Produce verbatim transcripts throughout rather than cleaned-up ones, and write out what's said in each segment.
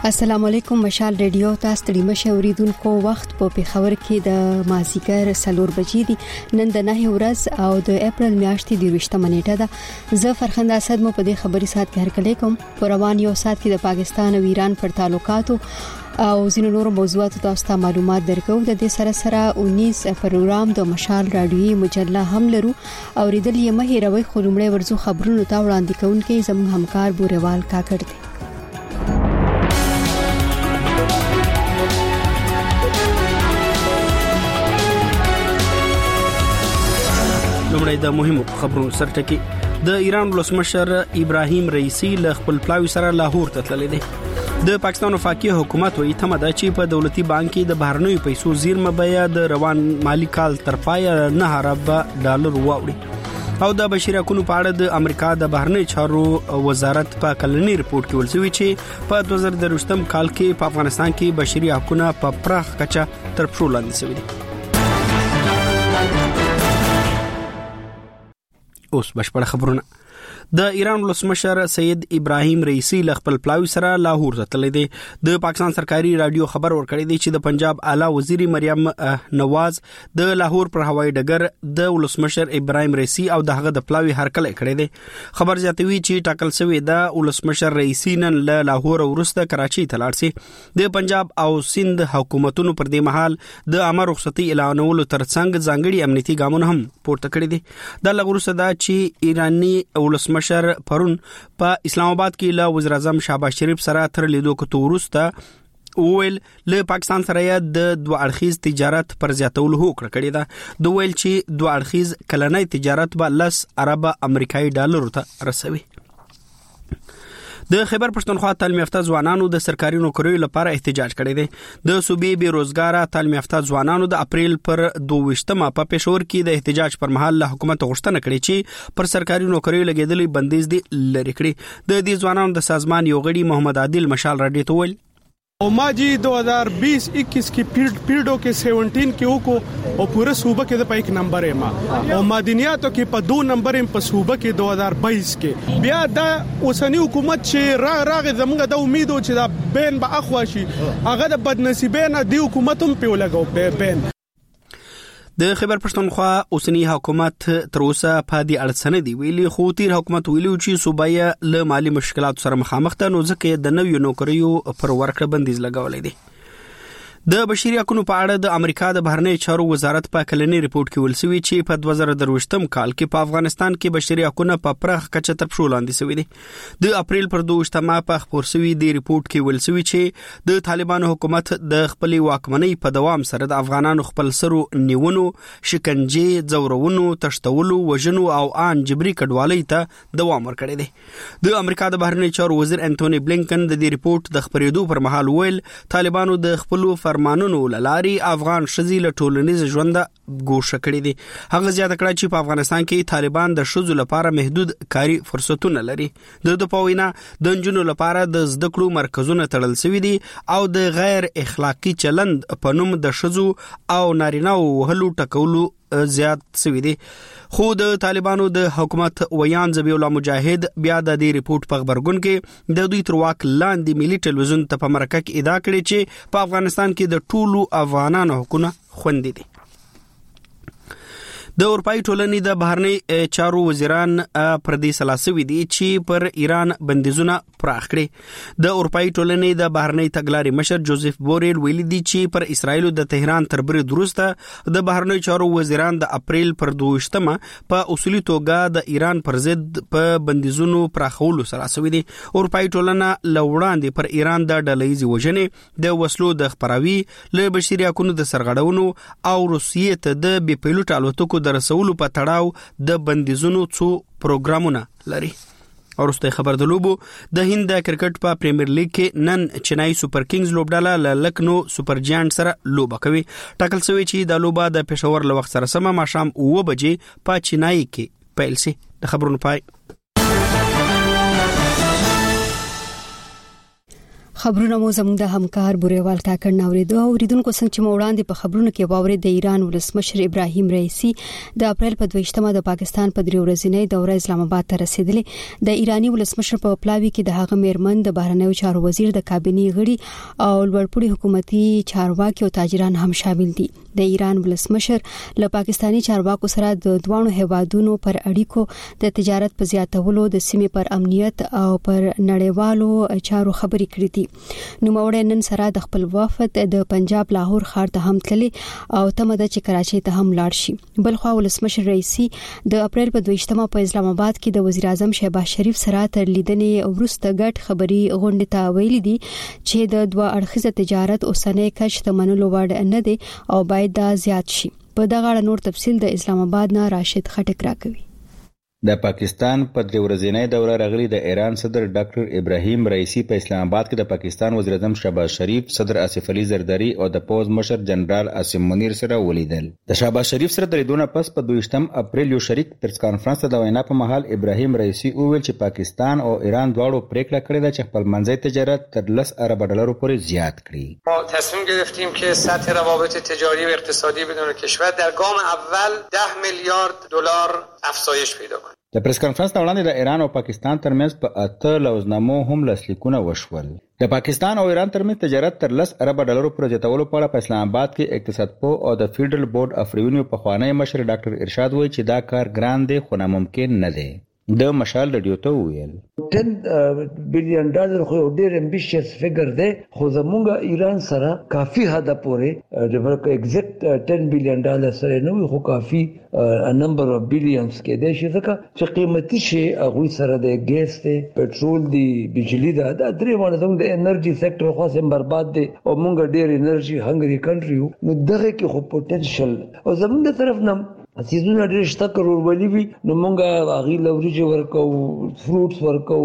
السلام علیکم مشال ریډیو تاسو ته مشه اوریدونکو وخت په پیښور کې د مازیګر سلور بجې دي نن د نه ورځ او د اپریل میاشتې د وشتمه نیټه ده زه فرخنده اسد مو په دې خبري سات کې هرکلی کوم په روان یو سات کې د پاکستان او ایران پر تعلقاتو او ځینو نورو موضوعاتو تاسو ته معلومات درکو د دې سره سره انیس پروګرام د مشال رادیوي مجله هم لرو او ریدل یې مه هیروي خو لمړی ورزو خبرونو ته وړاندې کوونکې زموږ همکار بوريوال کاکړ دی لومړی د مهمو خبرونو سرټکی د ایران ولسمشر ابراهیم رئیسی له خپل پلاوی سره لاهور ته تللی دی د پاکستان وفاقي حکومت وایي تمه ده چې په دولتي بانک کې د بهرنیو پیسو زیرمه بیا د روان مالی کال تر پایه نه ارب ډالر واوړي او د بشري حقوقو په اړه د امریکا د بهرنی چارو وزارت په کلنی رپورت کې ولسوي چې په دوه زره درویشتم کال کې په افغانستان کې بشري حقوقو په پراخ کچه تر پښو لاندې شوي دي. اوس بشپړ خبرونه. د ایران ولسمشر سید ابراهیم رئیسی له خپل پلاوی سره لاهور ته تللی دی. د پاکستان سرکاري رادیو خبر ورکړی دی چې د پنجاب اعلی وزیر مریم نواز د لاهور پر هوایي ډګر د ولسمشر ابراهیم رئیسی او دغه د پلاوی هرکلی کړی دی. خبر زیاتوي چې ټاکل شوی د ولسمشر رئیسی نن له لاهور ورسته کراچي ته لاړ شي. د پنجاب او سند حکومتونو پر دې مهال د عامه رخصتي اعلانولو ترڅنګ ځانګړي امنیتي ګامونه هم پورته کړی دي. د لغورسه دا چې ایرانی ولسمشر مشر پرون په اسلام آباد کې له وزیر اعظم شهباز شریف سره تر لیدو کتو ورسته ویل له پاکستان سره د دوه اړخیز تجارت پر زیاتولو هوکړه کړې ده. دوه ویل چې دوه اړخیز کلنۍ تجارت به لس ارب امریکایي ډالرو ته رسوي. د خیبر پښتونخوا تعلیم یافته ځوانانو د سرکاري نوکریو لپاره احتجاج کړی دی. د صوبې بیروزګار تعلیم یافته ځوانانو د اپریل پر دوه په پېښور کې د احتجاج پر مهال له حکومت غوښتنه کړې چې پر سرکاري نوکریو لګیدلې بندیز دي لري کړی. د دې ځوانانو د سازمان یو غړي محمد عادل مشال رادیو ته ویل और माँ जी दो हज़ार बीस इक्कीस की पीरियडों के सत्रह के को और पूरे सूबे के पे एक नंबर है माँ और मदनियातों के पर दो नंबर है पर सूबे के दो हज़ार बाईस के बिया दा उसनी हुकूमत से रा राग जमगा दा उम्मीद हो चला बैन बा अखवाशी अगर बदनसीबे ना दी हुकूमतों पे लगाओ ban. د خیبر پښتونخوا اوسنی حکومت تر اوسه په دې اړه څه نه دی ویلي خو تیر حکومت ویلي چې صوبایه له مالی مشکلاتو سره مخامخ ده نو ځکه د نویو نوکریو پر ورکړه بندیز لګولې دي. د بشري حقوقو په اړه د امریکا د بهرنی چارو وزارت په کلنی رپورت کې ولسوي چې په دوه زره درویشتم کال کې په افغانستان کې بشري حقوقو په پراخ کچه تر پښو لاندې شوي دي. د اپریل پر دوه په خبر شوی دی رپورت کې ولسوي چې د طالبانو حکومت د خپل واکمنۍ په دوام سره د افغانانو خپل سرو نیونو شکنجه زورونو تشتولو وژنو او ان جبري کډوالۍ ته دوام ورکړی دی. د امریکا د بهرنی چارو وزیر انټونی بلینکن د دې رپورت د خبرېدو پر مهال ویل طالبانو د خپل فرمانونو للاري افغان شذي له ټولنیز ژوند ګوښه کړی دي. هغه زیاته کړه چې په افغانستان کې طالبان د شذو لپاره محدود کاری فرصتونه لري. د دوه پوینا د جنونو لپاره د زده کړو مرکزونه تړل شوی دي او د غیر اخلاقی چلند په نوم د شذو او نارینه‌و وهلو ټکولو زیات شوی دي. خو د طالبانو د حکومت ویان ذبیح الله مجاهد بیا د دې ریپورت په خبرګون کې د دوی تر واک لاندې ملي ټلویزیون ته په مرکه کې ادعا کړې چې په افغانستان کې د ټولو افغانانو حقوقونه خوندي دي. د اروپאי ټولنې د بهرنی چارو وزیران پر دې سلاسوي دي چې پر ایران بندیزونه پراخ کړي. د اروپאי ټولنې د بهرنی تګلارې مشر جوزف بوریل ویلي دي چې پر اسرایل د تهران تر برید وروسته د بهرنی چارو وزیران د اپریل پر دوه په اصولي توګه د ایران پر ضد په بندیزونو پراخولو سلاسوي دي. اروپאי ټولنه لوړاندې پر ایران د ډلهیزې وژنې د وسلو د خپراوي له بشري حقوقو د سرغړونو او روسیې ته د بي پیلوټ الوتکو د رسولو په تړاو د بندیزونو څو پروګرامونه لري. ورسته خبر د لوبو د هند د کرکټ په پریمیر لیګ کې نن چنای سوپر کینګز لوبډاله له لکنو سوپر جاینټ سره لوبه کوي. ټاکل شوی چې د لوبه د پېښور له وخت سره سم ماښام اوه بجې په چنای کې پیل شي. د خبرونو پای. خبرونه مو زموږ د همکار بوریوال کاکړ نوریدو او ریدونکو څنګه چې وړاندې په خبرونو کې واوري د ایران ولسمشر ابراهیم رئیسی د اپریل په دویشتمه د پاکستان په دریو ورځنۍ دوره اسلام آباد ته رسیدلی. د ایرانی ولسمشر په پلاوی کې د هغه میرمن د بهرنیو چارو وزیر د کابینې غړي او لوړپوړي حکومتي چارواکي او تاجران هم شامل دي. د ایران ولسمشر له پاکستانی چارواکو سره د دوه هیوادونو پر اړیکو د تجارت په زیاتولو د سیمې پر امنیت او پر نړیوالو چارو خبرې کړې دي. نوموړی نن سره د خپل وفد د پنجاب لاهور ښار ته هم تللی او تمه ده چې کراچۍ ته هم لاړ شي. بلخوا ولسمشر رئیسی د اپریل په دویشتمه په اسلام آباد کې د وزیر اعظم شهباز شریف سره تر لیدنې وروسته ګډ خبري غونډه ته ویلي دي چې د دوه اړخیزه تجارت اوسنۍ کچ ته منلو وړ نه دي او باید دا زیات شي. په دغه اړه نور تفصیل د اسلام آباد نه راشد خټک راکوي. د پاکستان په درې ورځنۍ دوره راغلي د ایران صدر ډاکټر ابراهیم رئیسی په اسلام آباد کې د پاکستان وزیر اعظم شهباز شریف، صدر آصف علي زرداری او د پوز مشر جنرال عاصم منیر سره ولیدل. د شهباز شریف سره د لیدونه پس په دویشتم اپریل یو شریک پریس کانفرنس ته د وینا په مهال ابراهیم رئیسی وویل چې پاکستان او ایران دواړو پریکړه کړې ده چې خپل منځي تجارت تر لس ارب ډالرو پورې زیات کړي. ما تصمیم گرفتیم که سطح روابط تجاری و اقتصادی بدون کشور در گام اول ده میلیارد دلار افزایش پیدا کنه. د پریس کانفرنس نه وړاندې د ایران او پاکستان ترمنځ په اته لوزنامو هم لاسلیکونه وشول. د پاکستان او ایران ترمنځ تجارت تر لس ارب ډالرو پورې زیاتولو په اړه په اسلام آباد کې اقتصاد پوه او د فیډرل بورډ اف ریونیو پخوانی مشر ډاکټر ارشاد وایي چې دا کار ګران دی خو ناممکن نه دی. د مشال رادیو ته ویل ټن بلین ډالر خو ډیر امبیشس فګر دی خو زمونږ ایران سره کافي حد پورې د ورک ایگزیکټ ټن بلین ډالر سره نو خو کافي ا نمبر اف بلینز کې د شي ځکه چې قیمتي شي هغه سره د ګیس ته پټرول دی بجلی دا د درې باندې زموږ د انرژي سېکټر خو سم برباد دی او مونږ ډیر انرژي هنګري کنټری نو دغه کې خو پوتنشل او زموږ طرف نه سیزونه ډېر شته کروڑ وی نو مونږه هغه لوريج ورکو فروټس ورکو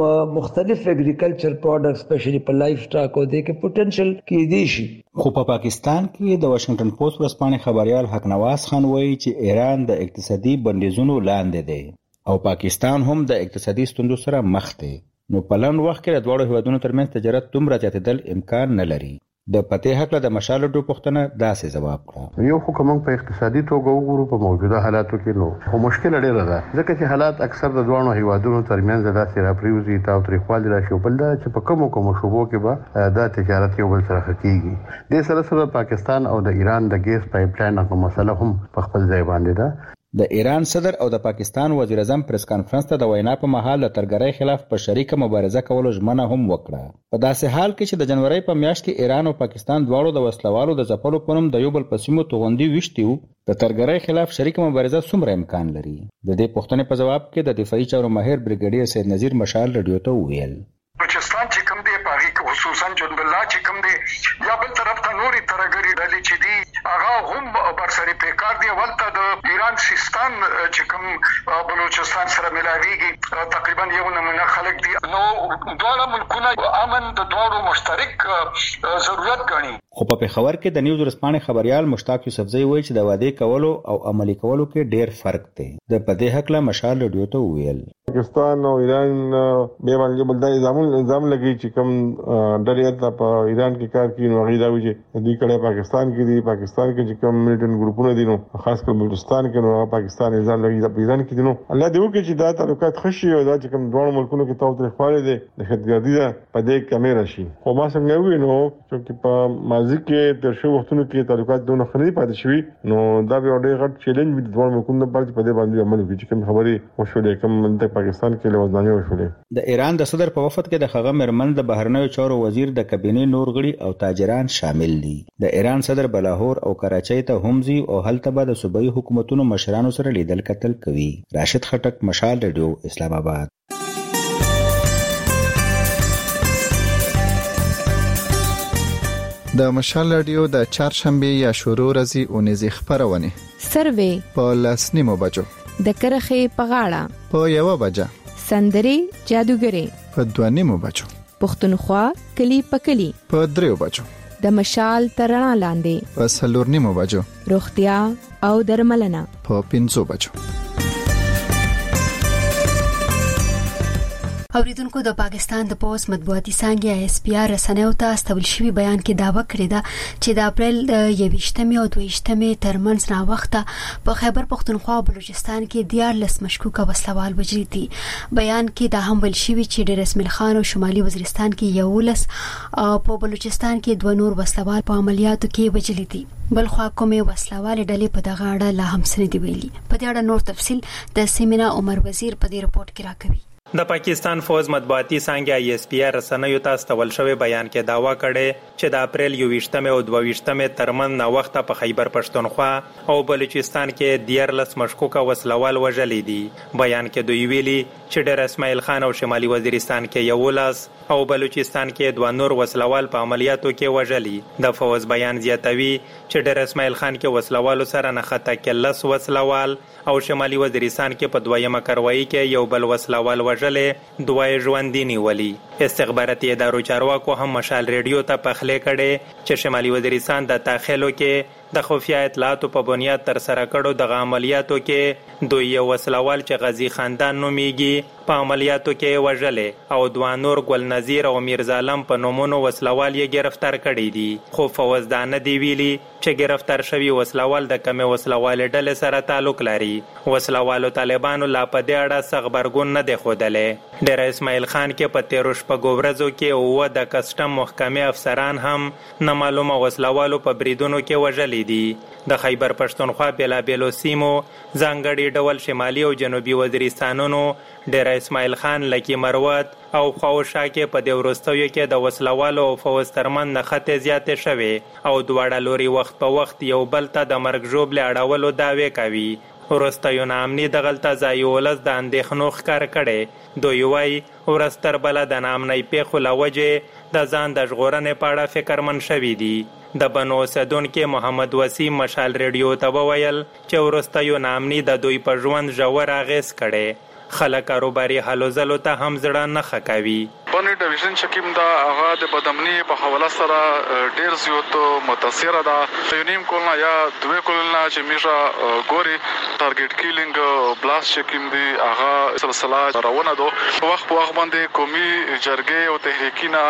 مختلف اګریکلچر پروډکټس سپیشلی په لایف سټاک او د کې پوتنشل کې دي شي. خو په پاکستان کې د واشنگټن پوسټ ورځپاڼې خبريال حق نواز خان وایي چې ایران د اقتصادي بندیزونو لاندې دی او پاکستان هم د اقتصادي ستونزو سره مخ دی. نو په لن وخت کې د دوه هیوادونو ترمنځ تجارت دومره زیاتېدل امکان نه لري. د پته حق له د مشال ډو پښتنه داسې جواب کړ. یو حکومت په اقتصادي توګه وګورو په موجوده حالاتو کې نو خو مشکل ډېر ده ځکه چې حالات اکثر د دوه هیوادونو ترمنځ داسې راپریوزي تاو تاریخوالي راشي بل دا چې په کومو کومو شوبو کې به دا تجارت یو بل سره کیږي. د سره سره پاکستان او د ایران د ګیس پایپ لاین په مسله هم په خپل ځای باندې ده. د ایران صدر او د پاکستان وزیر اعظم پریس کانفرنس ته د وینا په مهال د ترګرۍ خلاف په شریکه مبارزه کولو ژمنه هم وکړه. په داسې حال کې چې د جنوري په میاشت کې ایران او پاکستان دواړو د وسلوالو د ځپلو په نوم د یو بل په سیمو توغندي وشتیو د ترګرۍ خلاف شریکه مبارزه څومره امکان لري. د دې پوښتنې په جواب کې د دفاعي چارو ماهر بریګیډیر سید نذیر مشال رادیو ته ویل بلوچستان چې کوم دی پاغي خصوصا جنوب الله چې کوم دی یا بل طرف ته نوري ترګری ډلې چې دی هغه هم برسري پیکار دی ولته د ایران سیستان چې کوم بلوچستان سره ملاويږي تقریبا یو نمونه خلک دي نو ډول ملکونه امن د دوړو مشترک ضرورت غني. خو په خبر کې د نیوز ورسپانې خبريال مشتاق یوسفزئی وایي چې د وعده کولو او عملي کولو کې ډېر فرق دی. د پدې حق له مشال رادیو ته ویل پاکستان او ایران به باندې بل د نظام نظام لګي چې کوم ډېر په ایران کې کار کوي نو غیدا وي چې د کله پاکستان کې دي پاکستان کې چې کوم ملیټن ګروپونه دي نو خاص کر بلوچستان کې نو پاکستان نظام لګي د ایران کې دي نو الله دې وکړي چې دا تعلقات خشي او دا چې کوم دوه ملکونو کې توتر خپل دي د خدګردي ده په دې کیمرا شي. خو ما څنګه وی نو چې په ماضي کې تر شو وختونو کې تعلقات دونه خنري پاتې شوي نو دا به ډېر غټ چیلنج وي د دوه ملکونو لپاره په دې باندې عمل وکړي چې کوم خبري وشولې کوم د پاکستان کې لوزنامه وشولې. د ایران د صدر په وفد کې د خغه مرمن د بهرنیو چارو وزیر د کابینې نور غړي او تاجران شامل دي. د ایران صدر بلاهور او کراچۍ ته همزي او هلته به د صوبایي حکومتونو مشرانو سره لیدل کتل کوي. راشد خټک، مشال رادیو، اسلام آباد. د مشال رادیو د چهارشنبه یا شروع ورځې اونیزې خبرونه سروې په لسنیمو بجو د کرخې په غاړه په یو بجه سندري جادوګري په دوانیمو بجو پښتونخوا کلی په کلی په دریو بجو د مشال ترنا لاندې په سلورنیمو بجو روغتیا او درملنه په پنځو بجو. اوریدونکو د پاکستان د پوز مطبوعاتي څانګې اس پی آر رسنیو ته استول شوی بیان کې داوا کړی ده چې د اپریل د یویشتمې او دویشتمې ترمنځ نا وخته په خیبر پختونخوا او بلوچستان کې دیارلس مشکوکه وسلوال وژلي دي. بیان کې دا هم ویل شوی چې ډیر اسماعیل خان او شمالي وزیرستان کې یولس او په بلوچستان کې دوه نور وسلوال په عملیاتو کې وژلي دي. بل خو کومه وسلوال ډلې په دغه اړه لا هم سندې ویلي. په دې اړه نور تفصيل د سیمینا عمر وزیر په دې رپورت کې راکوي. د پاکستان فوز مطبوعاتي څانګه آی اس پی آر رسنیو ته استول شوی بیان کې داوا کړي چې د اپریل یویشتمې او دویشتمې ترمن نا وخته په خیبر پښتونخوا او بلوچستان کې دیارلس مشکوکه وسلوال وژلي دي. بیان کې دوی ویلي چې ډیر اسماعیل خان او شمالي وزیرستان کې یولس او بلوچستان کې دوه نور وسلوال په عملیاتو کې وژلي. د فوز بیان زیاتوي چې ډیر اسماعیل خان کې وسلوالو سره نه خطا کې لس وسلوال او شمالي وزیرستان کې په دویمه کاروایی کې یو بل وسلوال وژلې دوه ژوندۍ نیولي. استخباراتي ادارو چارواکو هم مشال ریډیو ته پخلې کړي چې شمالي وزیرستان د تاخلو کې د خفیه اطلاعاتو په بنیاد تر سره کړو د عملیاتو کې دوی یو وسلوال چې غازی خاندان نومیږي په عملیاتو کې وژلې او دوه نور ګل نذیر او میرزا علم په نومونو وسلوال یې گرفتار کړي دي. خو فوزدانه دی ویلي چې گرفتار شوی وسلوال د کمې وسلوال ډلې سره تعلق لري. وسلوالو طالبانو لا په دې اړه څه خبرګون نه دی ښودلی. ډیر اسماعیل خان کې په تیرو شپږو ورځو کې اووه د کسټم محکمې افسران هم نه معلومه وسلوالو په بریدونو کې وژلي دي. د خیبر پښتونخوا بېلابېلو سیمو ځانګړي ډول شمالي او جنوبي وزیرستانونو ډیر اسماعیل خان لکی مروت او خواوشا کې په دې وروستیو کې د وسلوالو او فوز ترمن نښتې زیاتې شوې او دواړه لوري وخت په وخت یو بل ته د مرګ ژوبلې اړولو دعوې کوي. وروستیو نامني دغلته ځای ولس د اندېښنو ښکار کړی. دوی وایي ورځ تر بله د ناامنۍ پیښو له وجې د ځان د ژغورنې په اړه فکرمند شوي دي. د بنو اوسیدونکي محمد وسیم مشال ریډیو ته وویل چې وروستیو ناامني د دوی په ژوند ژور اغېز کړی. خلک کاروباري هلو ځلو ته هم زړه نه ښه کوي. بني ډیویژن چې کوم دا هغه د بدامني په حواله سره ډیر زیات متاثره ده. یو نیم کولنا یا دوه کولنا چې میژه ګوري ټارګټ کیلینګ بلاست چې کوم دی هغه سلسله روانه ده. په وخت په وخت باندې قومي جرګې او تحریکونه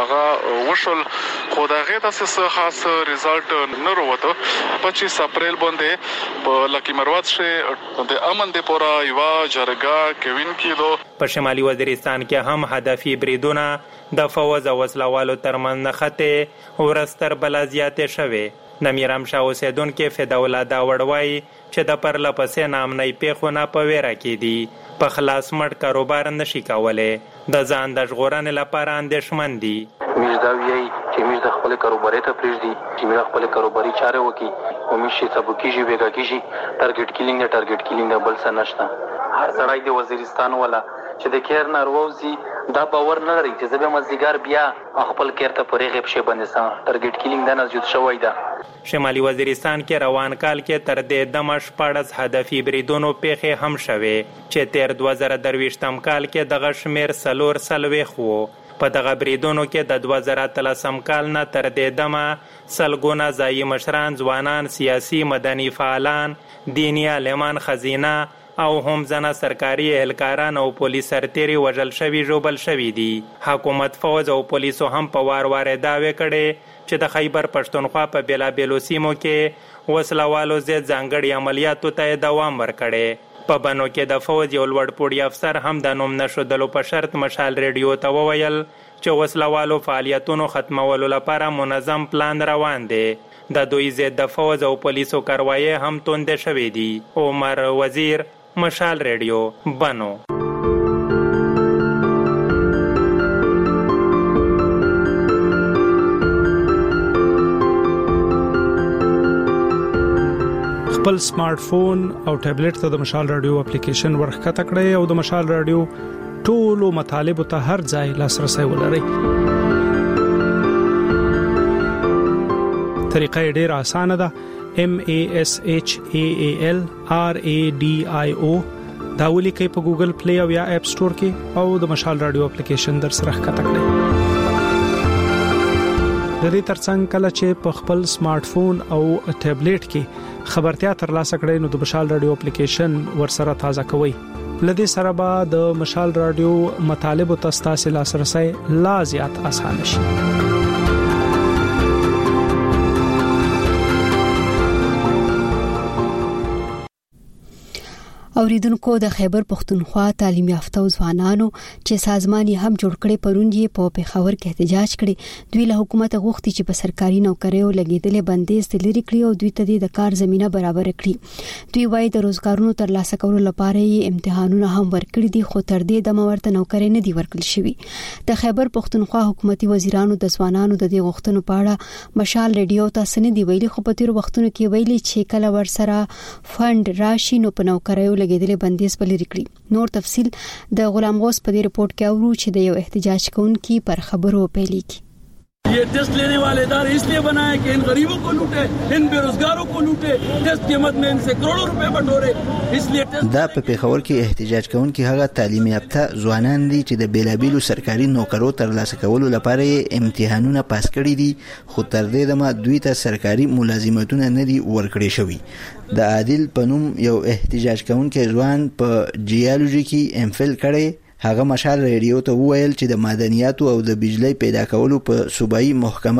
هغه وشول خو دا غي تاسو خاص ریزلټ نه وروته. پچیس اپریل باندې په لکی مروت شه د امن د پورا یو جرګه کوین کیدو. په شمالي وزیرستان کې هم هدفي بریدونه د فوز او وسلوالو ترمن نښتې ورځ تر بله زیاتې شوې. د میرامشاه اوسیدونکي فداالله داوړ وایي چې د پرله پسې ناامنۍ پیښو نه په ویره کې دي. په خلاص مټ کاروبار نشي کولی. د ځان د ژغورنې لپاره اندېښمن دي. موږ دا وایي چې موږ د خپل کاروباري ته پرېږدي چې موږ خپل کاروباري چارې وکړي او موږ چې سبو کېږي بیګا کېږي ټارګټ کیلینګ نه ټارګټ کیلینګ نه بل څه نشته. هر سړی د وزیرستان ولا چې د کیر نارووزي دا باور نه لري چې زبې مزګار بیا خپل کیر ته پرې غیب شي باندې سم ټارګټ کیلینګ د نزجود شوی ده. شمالي وزیرستان کې روان کال کې تر دې دمه شپاړس هدفي بریدونو پیښې هم شوې چې تیر دوه زره درویشتم کال کې دغه شمیر څلور څلوېښت و. په دغه بریدونو کې د دوه زره اتلسم کال نه تر دې دمه سلګونه ځایي مشران، ځوانان، سیاسي مدني فعالان، دیني عالمان، خزینه او هم ځنه سرکاري اهلکاران او پولیس سرتیري وژل شوي ژوبل شوي دي. حکومت، فوج او پولیسو هم په وار وار دعوې کړې چې د خیبر پښتونخوا په بېلابېلو سیمو کې وسلوالو ضد ځانګړي عملیاتو ته دوام ورکړی. په بنو کې د فوج یو لوړ پوړي افسر هم د نوم نښودلو په شرط مشال ریډیو ته وویل چې وسلوالو فعالیتونو ختمولو لپاره منظم پلان روان دی. د دوی ضد د فوج او پولیسو کاروایي هم توندې شوې دي. عمر وزیر، مشال ریډیو، بنو. خپل سمارټ فون او ټابلیټ ته د مشال رادیو اپلیکیشن ورخته کړئ او د مشال رادیو ټولو مطالب ته هر ځای لاسرسي ولرئ. طریقه ډیره اسانه ده. M A S H A A L R A D I O دا ولیکئ په ګوګل پلی او یا اپ سٹور کې او د مشال رادیو اپلیکیشن در سره ښکته کړئ. د دې ترڅنګ کله چې په خپل سمارټ فون او ټابلیټ کې خبرتیا ترلاسه کړئ نو د مشال رادیو اپلیکیشن ورسره تازه کوئ لدې سره به د مشال رادیو مطالب او تاسو لاسرسي لا زیات اسانه شي. اوریدونکو د خیبر پختونخوا تعلیم یافته ځوانانو چې سازمان یې هم جوړ کړي پروندي په پیښور کې احتجاج کړي. دوی له حکومت غوښتي چې په سرکاري نوکریو لګیدلې بندیز لري کړي او دوی ته د کار زمينه برابر کړي. دوی وايي د روزګارونو ترلاسه کولو لپاره یې امتحانونه هم ورکړي دي خو تر دې د مورته نوکری نه دی ورکړل شوی. د خیبر پختونخوا حکومتي وزیرانو د ځوانانو د دې غوښتنو په اړه مشال ریډیو ته سن دی ویلي خو په تیر وختونو کې ویلي چې کله ورسره فند راشي نو په نوکریو لګیدلې بندیز بلری کړی. نور تفصيل د غلام غوث په دې رپورت کې اورو چې د یو احتجاج کوونکی پر خبرو پیلي کی. ये टेस्ट लेने वाले इदारे इसलिए बनाए कि इन गरीबों को लूटे, इन बेरोजगारों को लूटे, टेस्ट के मद में इनसे करोड़ों रुपए बटोरे. इसलिए دا په پیښور کې احتجاج کوونکي هغه تعلیم یافته ځوانان دي چې د بیلابیلو سرکاري نوکرو ترلاسه کولو لپاره امتحانونه پاس کړي دي خو تر دې دمه دوی ته سرکاري ملازمتونه نه دي ورکړي شوی. د عادل پنوم یو احتجاج کوونکی ځوان په جیولوژي کې ام فل کړي. هغه مشال ریډیو ته وویل چې د معدنیاتو او د بجلی پیدا کولو په صوبایي محکمه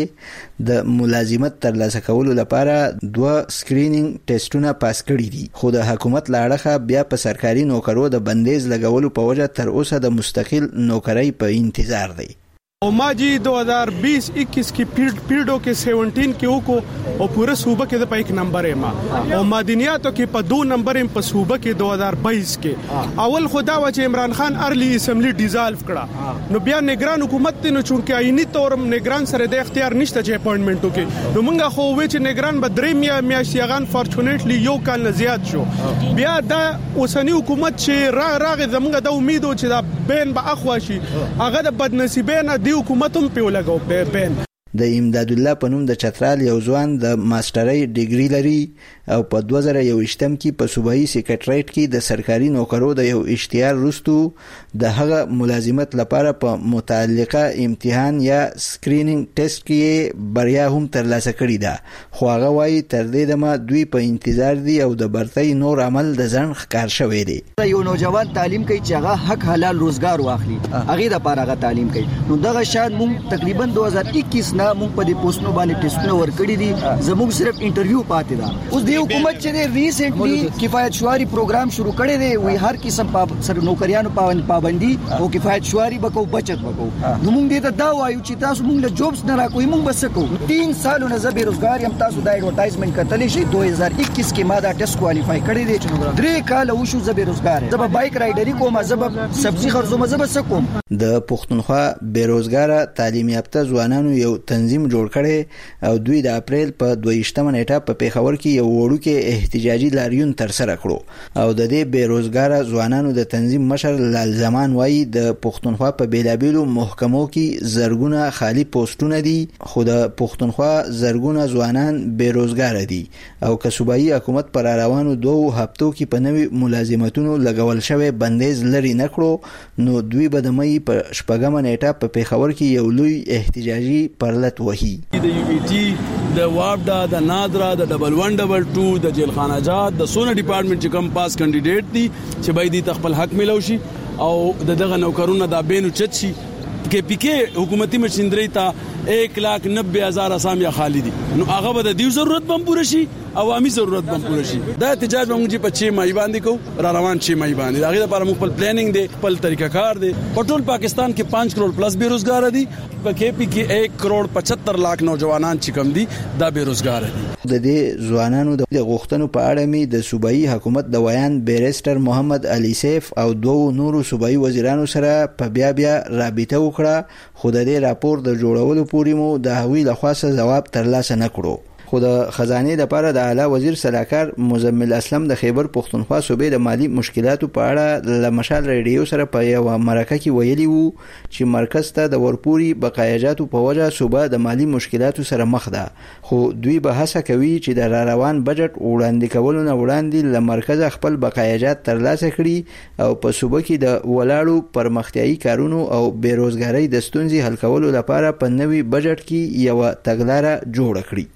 کې د ملازمت ترلاسه کولو لپاره دوه سکرینینګ ټیسټونه پاس کړي دي خو د حکومت لاړه بیا په سرکاري نوکرو د بندیز لګولو په وجه تر اوسه د مستقل نوکرۍ په انتظار دی. और माजी दो हज़ार बीस इक्कीस की पीरियडों के सत्रह के को और पूरे सूबे के द एक नंबर है मां और मादनियातों के पर दो नंबर है पर सूबे के दो हज़ार बाईस के अवल खुदा वच Imran Khan early assembly dissolve करा नो बिया निगरान हुकूमत ने चूंकि आईनी तौर निगरान सरे द इख्तियार निश्चित जे अपॉइंटमेंटों के नो मंगा खो वे च निगरान बदरे मिया मिया सियागान फॉर्चूनेटली यो काल नजियात शो बिया दा ओसनी हुकूमत च रा राग जमंगा द उम्मीद हो च दा बहन با اخواشي هغه د بدنصیبانه دی حکومت هم په لګاو په بین. د امداد الله پنوم د چترال یو ځوان د ماسترۍ ډیګري لري او په دوه زره یوویشتم کې په صوبایي سیکریټریټ کې د سرکاري نوکرو د یو اشتهار وروسته د هغه ملازمت لپاره په متعلقه امتحان یا سکرینینګ ټیسټ کې بریا هم ترلاسه کړې ده خو هغه وايي تر دې دمه دوی په انتظار دي او د برتۍ نور عمل د ځان ښکار شوی دی. یو نوجوان تعلیم کوي چې هغه حق حلال روزګار واخلي هغه د پاره هغه تعلیم کوي نو دغه شان مونږ تقریبا دو هزار اکیس نه مونږ په دې پوسټونو باندې ټیسټونه ورکړي دي زموږ صرف انټرویو پاتې ده. اوس د حکومت چې ریسنټلی کفایت شواری پروګرام شروع کړی دی وی هر قسم سر نوکریانو پابندي او کفایت شواری بکو بچت بکو نو موږ دې ته دا وایو چې تاسو موږ له جوبز نه راکوي موږ بس کو تین سالونه زه بیروزګار یم تاسو دا ایډورټایزمنت کتلی شي دو هزار اکیس کې ما دا ټیسټ کوالیفای کړی دی چې درې کال وشو زه بیروزګار یم زه بایک رایډری کوم زه سبزی خرڅوم زه بس کوم. د پښتونخوا بیروزګار تعلیم یافته ځوانانو یو تنظیم جوړ کړي او دوی د اپریل په دویشتمه نیټه په پیښور کې یو وړوکی احتجاجي لاریون تر سره کړو او د دې بیروزګار ځوانانو د تنظیم مشر لال زمان وایي د پښتونخوا په بیلابیلو محکمو کې زرګونه خالی پوسټونه دي خو د پښتونخوا زرګونه ځوانان بیروزګار دي او که صوبایي حکومت پر روانو دوه هفتو کې په نوي ملازمتونو لګول شوی بندیز لري نکړو نو دوی به د مې په شپږمه نیټه په پیښور کې یو لوی احتجاجي پرلط وهي. د یو بي ټي د وابډا د نادرا د ډبل ون ډبل ټو د جیلخانه جات د سونه ډپارټمنټ چې کم پاس کینډیډیټ دي چې باید د خپل حق ملو شي او د دغه نوکرونو د بینو چت شي کې پی کې حکومتي مشندري ته एक लाख नब्बे हजार اسامي خالی دي نو هغه به د دې ضرورت بم پوره شي عوامي ضرورت بم پوره شي. دا احتجاج موږ چې په چھ مای باندې کو را روان چھ مای باندې هغه لپاره موږ خپل پلانینګ دی خپل طریقہ کار دی. په ټول پاکستان کې پانچ کروڑ پلس بیروزګار دي په کې پی کې एक کروڑ पचहत्तर लाख نوجوانان چې کم دي دا بیروزګار دي. د دې ځوانانو د غوښتنو په اړه می د صوبایي حکومت د ویان بیرستر محمد علي سیف او دوه نورو صوبایي وزیرانو سره په بیا بیا رابطه وکړه خو د دې راپور د جوړولو پورې مو د هغوی لخوا څخه جواب ترلاسه نکړو. خو د خزانه لپاره د اعلی وزیر سلاکار مزمل اسلم د خیبر پختونخوا صوبې د مالی مشکلاتو په اړه د مشال ریډیو سره په یو مرکه کې ویلي وو چې مرکز ته د ورپوري بقایجاتو په وجه صوبه د مالی مشکلاتو سره مخ ده خو دوی به هڅه کوي چې د را روان بجټ وړاندې کولو نه وړاندې له مرکز خپل بقایجات ترلاسه کړي او په صوبه کې د ولاړو پرمختیايي کارونو او بیروزګاری د ستونزې حل کولو لپاره په نوي بجټ کې یو تګلارې جوړ کړي.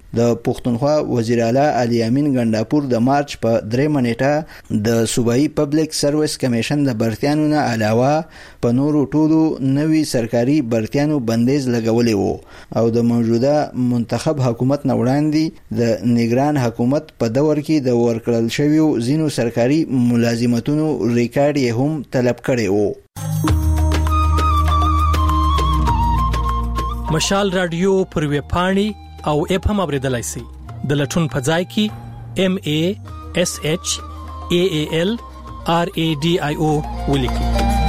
د پښتونخوا وزیر اعلی علي امین ګنداپور د مارچ په درې منېټه د صوبایي پبلک سرویس کمیشن د برتیانو نه علاوه په نورو ټولو نوي سرکاري برتیانو بندیز لګولې وو او د موجوده منتخب حکومت نه وړاندې د نگران حکومت په دور کې د ورکړل شویو ځینو سرکاري ملازمتونو ریکارډ یې هم طلب کړی وو. مشال رادیو پر ویب پاڼې او اپ هم اوریدلای شئ. د لټون په ځای کې ام ا اس اچ ا ا ال ار ا ډي آی او ولیکئ.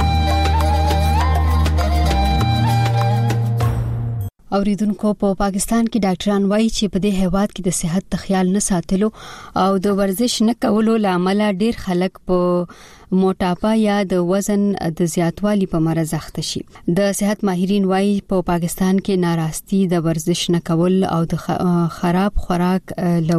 اوریدونکو په پاکستان کې ډاکټران وایي چې په دې هیواد کې د صحت د خیال نه ساتلو او د ورزش نه کولو لامل ډیر خلک په موټاپا یا د وزن د زیاتوالي په مرز اخته شي. د صحت ماهرین وایي په پاکستان کې ناراستی د ورزش نه کول او د خراب خوراک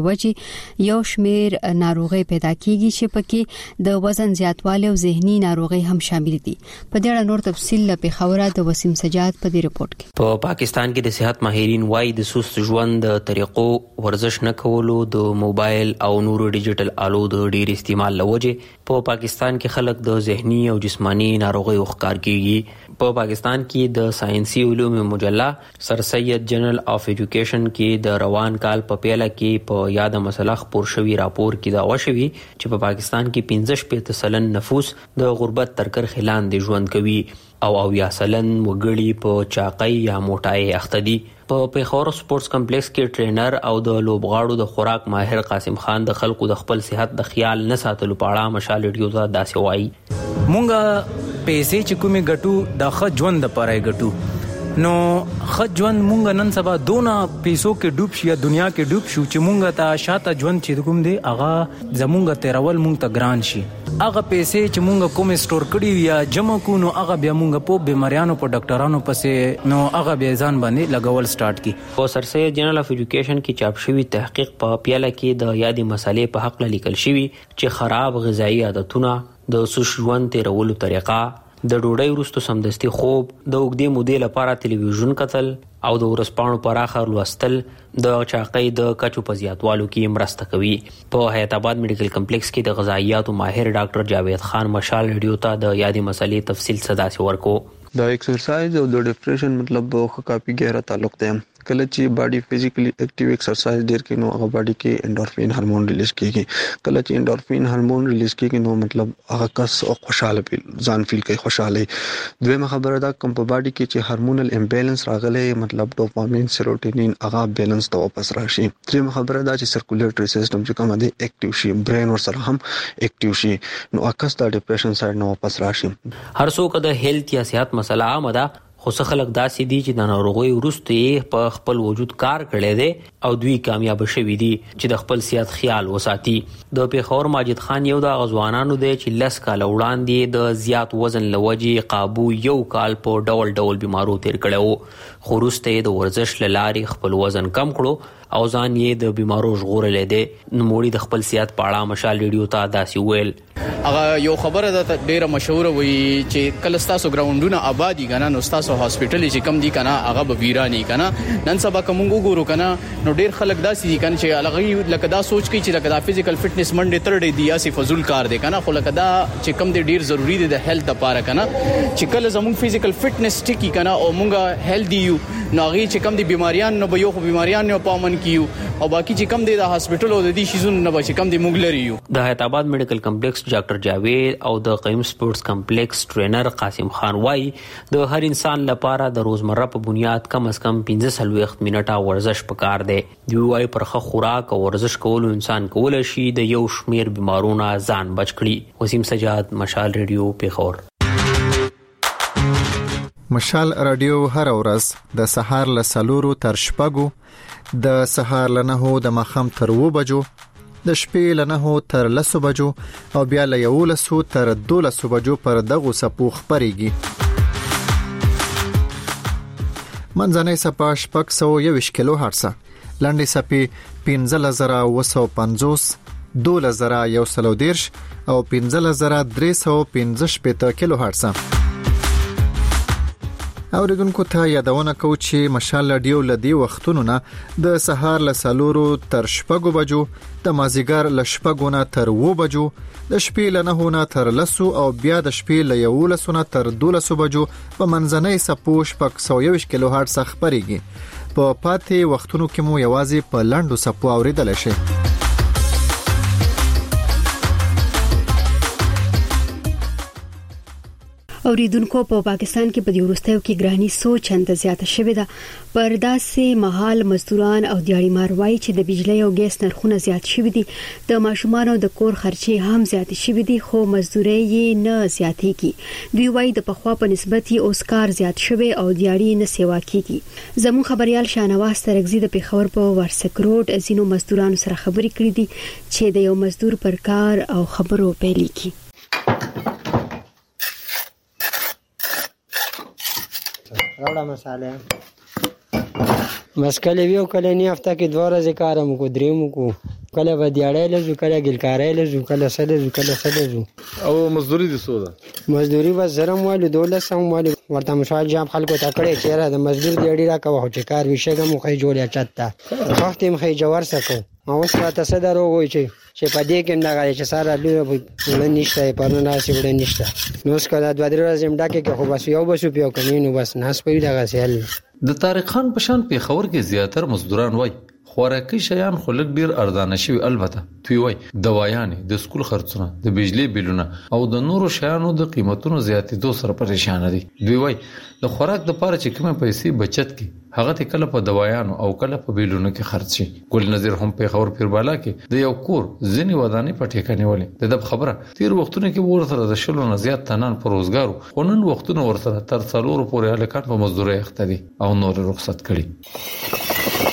لوجې یو شمیر ناروغي پیدا کیږي چې پکې د وزن زیاتوالی او ذهني ناروغي هم شامل دي. په دې اړه نور تفصیل له پیښوره د وسیم سجاد په دې رپورت کې. په پاکستان کې د صحت ماهرین وایي د سست ژوند د طریقو، ورزش نه کولو، د موبایل او نورو ډیجیټل آلو د ډیر استعمال لوجې په پاکستان کې خلک د ذهني او جسمانی ناروغیو ښکار کیږي. په پاکستان کې د ساينسي علوم مجله سر سید جنرل اف ایجوکیشن کې د روان کال په پیله کې په یاد مسله خبر شوی راپور کې دا وشوي چې په پاکستان کې پنځه شپږ سلن نفوس د غربت تر کرښې لاندې ژوند کوي او اویا سلن وګړي په چاقۍ یا موټای اخته دي. په پیښور سپورتس کمپلیکس کې ټرینر او د لوبغاړو د خوراک ماهر قاسم خان د خلکو د خپل صحت د خیال نه ساتلو په اړه مشال ریډیو ته داسې وایي. مونږه پیسې چې کومې ګټو د ښه ژوند لپاره ګټو، نو ښه ژوند مونږ نن سبا دونه پیسو کې ډوب شي یا دنیا کې ډوب شو چې مونږ ته شاته ژوند چې کوم دی هغه زمونږ تیرول مونږ ته ګران شي. هغه پیسې چې مونږ کوم سٹور کړی یا جمع کو نو هغه بیا مونږ په بیماریانو په ډاکټرانو پسې نو هغه بیا ځان باندې لګول سٹارټ کی. په سر سید جنرل اف ایجوکیشن کې چاپ شوی تحقیق په پیاله کې د یادې مسلې په حق لیکل شوی چې خراب غذایی عادتونه، د سوش ژوند تیرولو طریقه، د ډوډۍ وروسته سمدستي خوب، د اوږدې مودې لپاره تلویزیون کتل او د ورځپاڼو پراخه لوستل د چاقۍ د کچو په زیاتوالو کې مرسته کوي. په حیات آباد میډیکل کمپلیکس کې د غذایاتو ماهر ډاکټر جاوید خان مشال ریډیو ته د یادې مسلې تفصیل صداسي ورکو. د ایکسرسایز او د ډیپریشن مطلب خو کافي ګهره تعلق دی. کله چې باډي فزیکلی اکټیو ایکسرسایز ډیر کینو هغه باډي کې انډورفین هورمون ریلیز کیږي. کله چې انډورفین هورمون ریلیز کیږي نو مطلب هغه کس خوشاله فیل ځان فیل کوي خوشاله. دویمه خبره دا کوم په باډي کې چې هورمونل امبیلنس راغلی مطلب ډوپامین سیروټونین هغه بیلنس ته واپس راشي. دریمه خبره دا چې سرکولیټری سیستم چې کوم دی اکټیو شي، برین ور سره هم اکټیو شي، نو اکس د ډیپریشن سایډ نو واپس راشي. هر څوک د هیلث یا صحت مسله عامه ده، خو څه خلک داسې دي چې د ناروغۍ وروسته یې په خپل وجود کار کړی دی او دوی کامیاب شوي دي چې د خپل صحت خیال وساتي. د پیښور ماجد خان یو د غزوانانو دی چې لس کال وړاندې د زیات وزن لوجې قابو یو کال په ډول ډول بیمارو تیر کړو، خو وروسته یې د ورزش له لارې خپل وزن کم کړو او ځان یې د بیمارو ژغورلی دی. نوموړي د خپل صحت په اړه مشال ریډیو ته داسې ویل. هغه یو خبره ده ډیره مشهوره وي چې کله ستاسو ګراوندونه آبادی کنه نو ستاسو هاسپټل چې کم دي کنه هغه به ویرانی کنه. نن سبا کوم وګورو کنه نو ډیر خلک داسې دي کنه چې الګي لکه دا سوچ کوي چې لکه دا فزیکل فټنس منډه تر ډې دی اسی فزول کار دی کنه، خو لکه دا چې کم دی ډیر ضروری دی د هیلث لپاره کنه. چې کله زموږ فزیکل فټنس ټکی کنه او مونږه هیلدی یو نو هغه چې کم دی بیماریان نو به یو خو بیماریان نه پامن کیو او باقی چې کم دی د هاسپټل او د دې شیزون نه به چې کم دی مونږ لري یو. د حیات آباد میډیکل کمپلیکس ډاکټر جاوید او د قیم سپورتس کمپلیکس ټرینر قاسم خان وایي د هر انسان لپاره د روزمره په بنیاد کم از کم پنځه څلوېښت منټه ورزش پکار دی. دوی وایي پر ښه خوراک او ورزش کولو انسان کولی شي د یو شمیر بیمارونو ځان بچ کړي. وسیم سجاد، مشال ریډیو، پیښور. مشال رادیو هر ورځ د سهار له څلورو تر شپږو، د سهار له نهو د ماښام تر اووه بجو، د شپې له نهو تر لسو بجو او بیا له یولسو تر دولسو بجو پر دغو څپو خپرېږي. منځنۍ څپه شپږ سوه یوویشت کیلو هرڅه، لنډې څپې پنځلس زره اووه سوه پنځوس، دولس زره یو سل او دېرش او پنځلس زره درې سوه پنځه شپېته کیلو هرڅه. اوریدونکو ته یادونه کوم چې مشال رادیو لدی وختونو نه د سهار له سلورو تر شپږو بجو، د مازیګر له شپږو نه تر اوو بجو، د شپې له نهو نه تر لسو او بیا د شپې له یولسو نه تر دولسو بجو په منځنۍ سپو شپږ سوه یوویشت کیلو هرټز خبريږي. په پاتې وختونو کې مو یوازې په لاندو سپو اوریدل شي. اوریدونکو په پاکستان کې په وروستیو کې ګرانی سوچ چند زیاته شوې ده. پر داسې مهال مزدوران او دیاړي وایي چې د بجلی او ګیس نرخونه زیات شوي دي، د ماشومان او د کور خرچې هم زیات شوي دي، خو مزدوري یې نه زیاتېږي. دوی وایي د پخوا په نسبت اوس کار زیات شوی او دیاړي نه سیوا کیږي. زموږ خبريال شاهنواز ترغزي د پیښور په ورسک روډ ازینو مزدورانو سره خبرې کړې دي چې د یو مزدور پر کار او خبرو پیل کی. راوړه مساله مسکله ویو کله نه هفته کې دوه ورځې کارم کو دریم کو کله به دیاړې لزو کله ګلکارې لزو کله سده زو کله سده زو. او مزدوري دي سودا مزدوري بس زرم والو دولسم والو ورته مشال جام خلکو ته کړې چیرې د مزدور دیاړي را کوه چې کار وشګه مو خې جوړه چاته وخت هم خې جوړ سکو او اوس راته سده روغوي چې چې په دې کې نه غواړي چې ساره لوي ولې نشته پرونه ناسي ولې نشته نو څنګه د دوه ورځې هم ډاکه کې خو بس یو بسو پیو کمینو بس ناس په دغه سیل. د طارق خان پشان پیښور کې زیاتره مزدوران وای خوراکي شیان خو لږ ډیر ارزانه شوی، البته توی وای دوايانې، د سکول خرڅونه، د بجلی بیلونه او د نورو شیانو د قیمتونو زیاتېدو سره پریشان دي. دوی وای د خوراک د پاره چې کومه پیسې بچت کی هغه ته کله په دوايانو او کله په بیلونو کې خرڅ شي. ګل نظیر هم پیښور پیربالا کې د یو کور ځینی ودانې په ټیکه نیولې. د خبره تیر وختونه کې ورته د شلو نه زیات تنان پر روزګارو خونن وختونه ورته تر څلور پورې الکان په مزدوري اخته دي او نور رخصت کړي.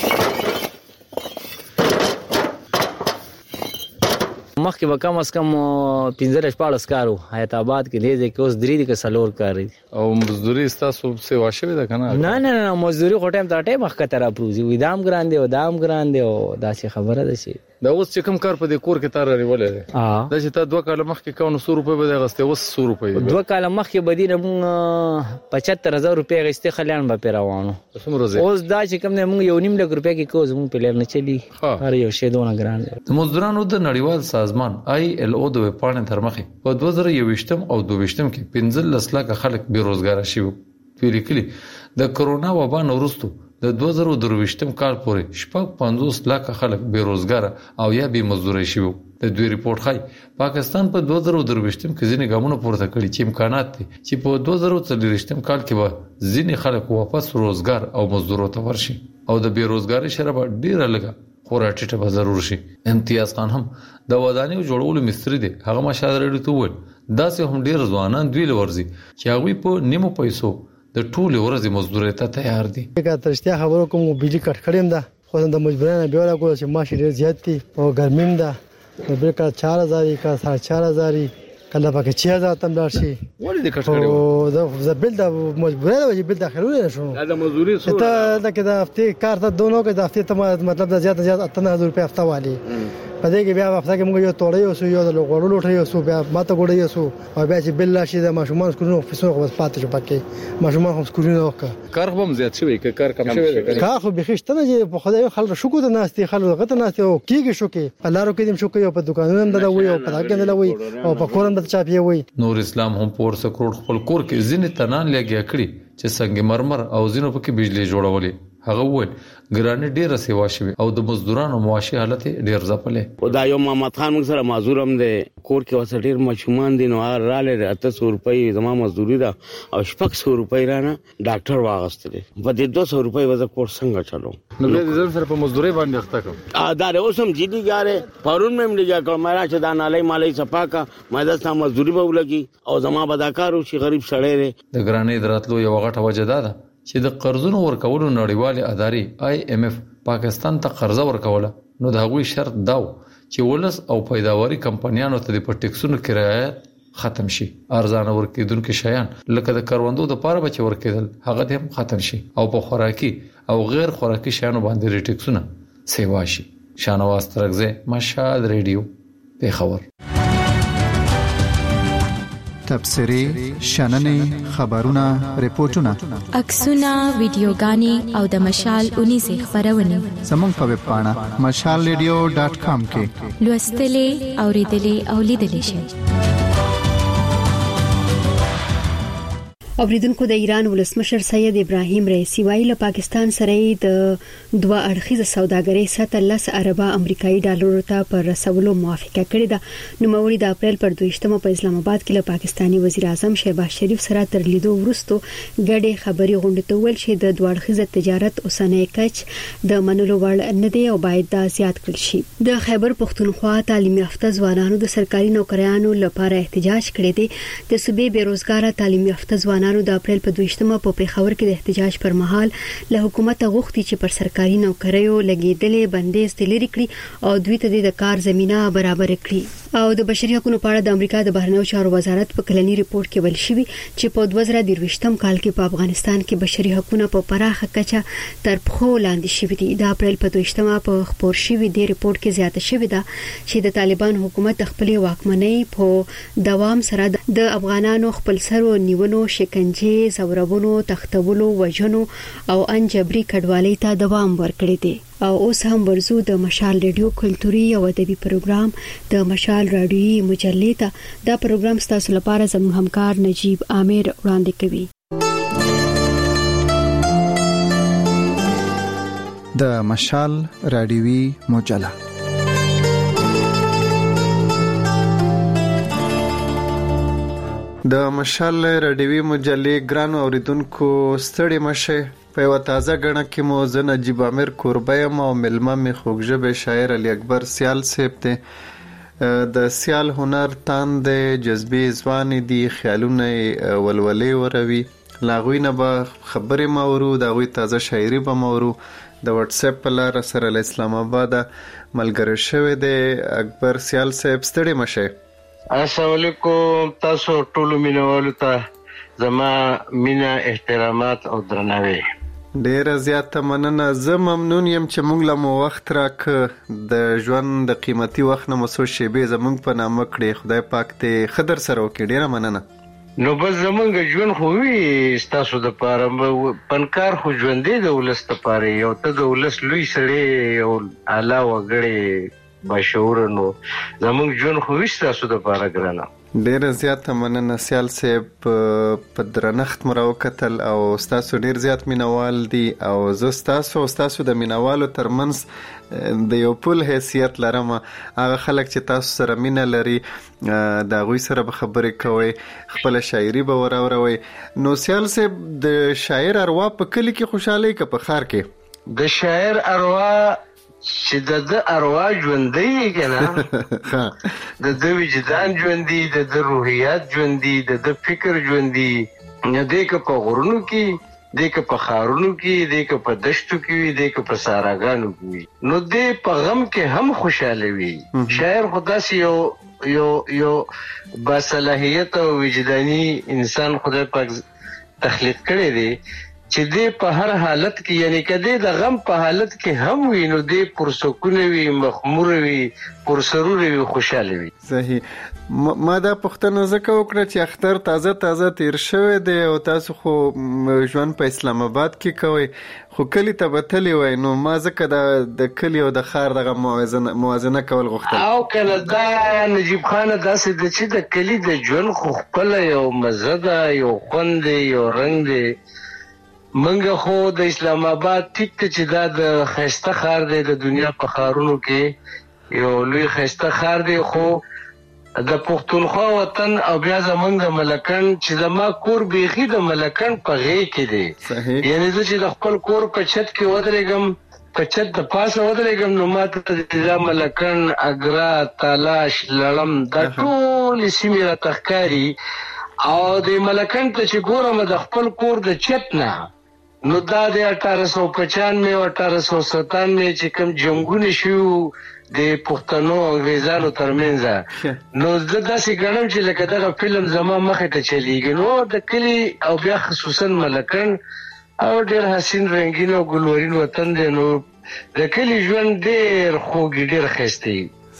مخکې به کم از کم پنځه شپاړس کارو حیات آباد کې دی چې اوس درې د سلور کار او مزدوري تاسو سیوا شوی ده کنه؟ نه نه نه مزدوري خو ټایم ته ټایم مخ کتره پروزي وې دام ګران دی او دام ګران دی او دا څه خبره ده چې دا اوس چې کوم کار په دې کور کې تار لري ولې دا چې تا دوه کاله مخکې کاونه سو روپے به غسته اوس سو روپے دوه کاله مخکې بدینه مونږ پچهتر هزار روپے غسته خلان به پیروانو اوس دا چې کوم نه مونږ یو نیم لک روپے کې کوز مونږ پلر نه چلی هر یو شی دونه ګران دی. مزدورانو د نړیوال سازمان آی ایل او د وپاڼې تر مخې په دوه زره یوویشتم او دوه ویشتم کې پنځه لس لک خلک بیروزګار شوي. ویل کلی د کرونا وبا وروسته د دوه زره درویشتم کال پورې شپږ پنځوس لک خلک بیروزګار او یا بې مزدوري شوي. د دوی ریپورت ښایي پاکستان په دوه زره درویشتم کې ځینې ګامونه پورته کړي چې امکانات دي چې په دوه زره څلوېښتم کال کې به ځینې خلک واپس روزګار او مزدورو ته ورشي او د بیروزګارۍ شرح به ډیره لږه خورا ټیټه به ضرور شي. امتیاز خان هم د ودانیو جوړولو مستری دی. هغه مشاهده لري ته وویل داسې هم ډیر ځوانان دوی لورځي چې هغوی په نیمو پیسو د ټولې ورځې مزدورۍ ته تیار دي. که ترشتیا خبرو کوم بجلی کټ کړم ده خو د مجبورانه بیا راغله چې معاش ډیر زیات دي او ګرمیم ده نو بل کا چار هزار کا ساړه چار هزار کله پکې چھ هزار تم دار شي ولې د کټ کړو او د بل د مجبورانه وجه بل داخلونه شو دا مزدوري سو ته دا کې د هفته کار ته دونو کې د هفته ته مطلب د زیات زیات اته هزار روپے هفته والی په دې کې بیا هفته کې موږ یو توړې یو سو یو د لوړو لوټې یو سو بیا ماته ګوډې یو سو او بیا چې بل راشي د ماشومان سکولونو فیسونو خو پاتې شو پکې ماشومان هم سکولونو وکړه کار هم زیات شوی که کار کم شوی کار خو بخښته نه چې په خدای خلک شکو ته ناشتي خلک غته ناشتي او کیږي شو کې په لارو کې دم شو کې په دکانونو هم دا وي او په هغه نه وي او په کورن د چاپی وي. نور اسلام هم پور سکروټ خپل کور کې ځینې تنان لګیا کړی چې څنګه مرمر او ځینو پکې بجلی جوړولې. هغه وویل ګرانه ډیره سیوا شوی او د مزدورانو معاشي حالت ډیر ځپلې. او دا یو محمد خان موږ سره معذور هم دی کور کې وسه ډیر مچومان دي نو هر رااله اته سو روپۍ زما مزدوري ده او شپږ سو روپۍ رانه ډاکټر واغستلې په دې دوه سو روپۍ وځه کور څنګه چلو نو دې ځل سره په مزدوري باندې اخته کوم ا دا اوسم جدي ګاره پرون مې ملي ګا کړم راشه دا نالای مالای صفاکا مې دا سم مزدوري به ولګي او زما بداکارو شي غریب شړې د ګرانې دراتلو یو غټه وجه ده چې د قرضونو ورکولو نړیوالې ادارې آی ایم ایف پاکستان ته قرضه ورکوله نو د هغوی شرط داو چې ولس او پیداواري کمپنیانو ته د پټیکسونو کرایات ختم شي. ارزانه ورکیدونکو شیان لکه د کروندو د پاره بچ ورکیدل هغه هم ختم شي او په خوراکي او غیر خوراکي شیانو باندې ریټیکسونه سیوا شي. شاهنواز ترغزی مشهد ریډیو پیښور. تبصرې شننې خبرونه ریپورتونه عکسونه ویډیوګانې او د مشال اونیزه خبرونه زموږ په ویب پاڼه مشال ریډیو ډاټ کام کې لوستلې اوریدلې او لیدلې شئ. اوریدونکو د ایران ولسمشر سید ابراهیم رئیسی وایي له پاکستان سره د دوه اړخیزه سوداګرۍ سطح لس اربه امریکایي ډالرو ته پر رسولو موافقه کړې ده. نوموړي د اپریل پر دویشتمه په اسلام آباد کې له پاکستاني وزیر اعظم شهباز شریف سره تر لیدو وروسته ګډه خبري غونډه ته ویل چې د دوه اړخیزه تجارت اوسنۍ کچ د منلو وړ نه دی او باید دا زیات کړل شي. د خیبر پختونخوا تعلیم یافته ځوانانو د سرکاري نوکریانو لپاره احتجاج کړی دی. د صوبې بیروزګار تعلیم یافته ځوانانو د اپریل په دویشتمه په پیښور کې د احتجاج پر مهال له حکومت غوښتي چې پر سرکاري نوکریو لګیدلې بندیز لري کړي او دوی ته د کار زمينه برابر کړي. او د بشري حقوقو په اړه د امریکا د بهرنیو چارو وزارت په کلنی ریپورت کې ویل شوی چې په دوه زره درویشتم کال کې په افغانستان کې بشري حقوقو په پراخه کچه تر پخو لاندې شوی دي. د اپریل په دویشتمه په خبر شوی دی ریپورت کې زیاته شوی ده چې د طالبان حکومت خپل واکمنۍ په دوام سره د افغانانو خپل سرو نیونو شکنجه زورونو تختولو وجنو او ان جبري کډوالۍ ته دوام ورکړی دی. او اوس هم ورزو د مشال ریډیو کلتوري او ادبي پروګرام د مشال رادیوي مجلې ته. دا پروګرام ستاسو لپاره زموږ همکار نجیب عامر وړاندې کوي. د مشال رادیوي مجله د مشال رادیوي مجلې ګران اوریدونکو ستړي مشه. په یو تازه غړنه کې مو زه نجیب عامر کوربایم او ملما می خوږژبه شاعر علي اکبر سیال صاحب ته د سیال هنر تاند جذبي ځوان دي خیالونه ولولې وروي لاغوی نه به خبرې مورو دا غوي تازه شاعري به مورو د واتس اپ په لار سره له اسلام آباد ملګری شوی دی. اکبر سیال صاحب ستړي مشه. السلام علیکم تاسو ټول مینوالو ته زما مینا احترامات او درناوی. ډیره زیاته مننه. زه ممنون یم چې موږ له مو وخت راک د ژوند د قیمتي وخت نه مسو شیبه زموږ په نامه کړې. خدای پاک ته خدر سره وکړي. ډیره مننه. نو بس زمونږ ژوند خو وی تاسو د پاره پنکار خو ژوندې د ولست لپاره یو ته د ولست لوی سړی او اعلی وګړي بشور نو زمونږ ژوند خو وی تاسو د پاره ګرانه. ډیره زیاته مننه سیال صاحب. په درنښت مرو کتل او تاسو ډیر زیات مینوال دي او زه تاسو او تاسو د مینوالو ترمنځ د یو پل حیثیت لرم. هغه خلک چې تاسو سره مینه لري دا غوي سره به خبرې کوي خپل شاعري به وراوروي. نو سیال صاحب د شاعر اروا په کلی کې خوشاله کې په خار کې د شاعر اروا چې د د اروا ژوندۍ کنه د د وجدان ژوندۍ د د روحیات ژوندۍ د د فکر ژوندۍ نه دی که په غرونو کې دی که په خارونو کې دی که په دشتو کې دی که په ساراګانو کې نو دی په غم کې هم خوشاله وي. شاعر خدا سي یو یو یو باصلاحیت او وجداني انسان خدای پاک تخلیق کړی دی چې دې په هر حالت کې یعنی کده د غم په حالت کې هم وي نو دې پرسکونه وي مخمور وي پرسرور وي خوشاله وي. صحیح. ما دا پښتنه زکه وکړه چې اختر تازه تازه تیر شوی دی او تاسو خو ژوند په اسلام آباد کې کوي خو کلی ته بتلی وای نو ما زکه د د کلی او د خار دغه موازنه موازنه کول غوښتل. او کله دا نجیب خان داسې د چې د کلی د ژوند خو خپل یو مزه ده یو خوند یو رنگ دی. منګه خو د اسلام آباد ټیک ته چې دا د خسته خار دی د دنیا په خارونو کې یو لوی خسته خار دی خو د پښتونخوا وطن او بیا زمونږ د ملکن چې زما کور بیخي د ملکن په غې کې دی. یعنی زه چې د خپل کور په چت کې ودرېږم په چت د پاسه ودرېږم نو ما ته د ملکن اګرا تالاش لړم دا ټول سیمې راته ښکاري او د ملکن ته چې ګورم د خپل کور د چت نه نو دا د اٹھارہ سو پچانوے او اٹھارہ سو ستانوے چې کوم جنگونه شو د پښتنو انګریزانو ترمنځ نو زه داسې ګڼم چې لکه دغه فلم زما مخې ته چلیږي. نو د کلی او بیا خصوصا ملکن او ډېر حسین رنگین او ګلورین وطن دی نو د کلی ژوند ډېر خوږ ډېر ښایسته.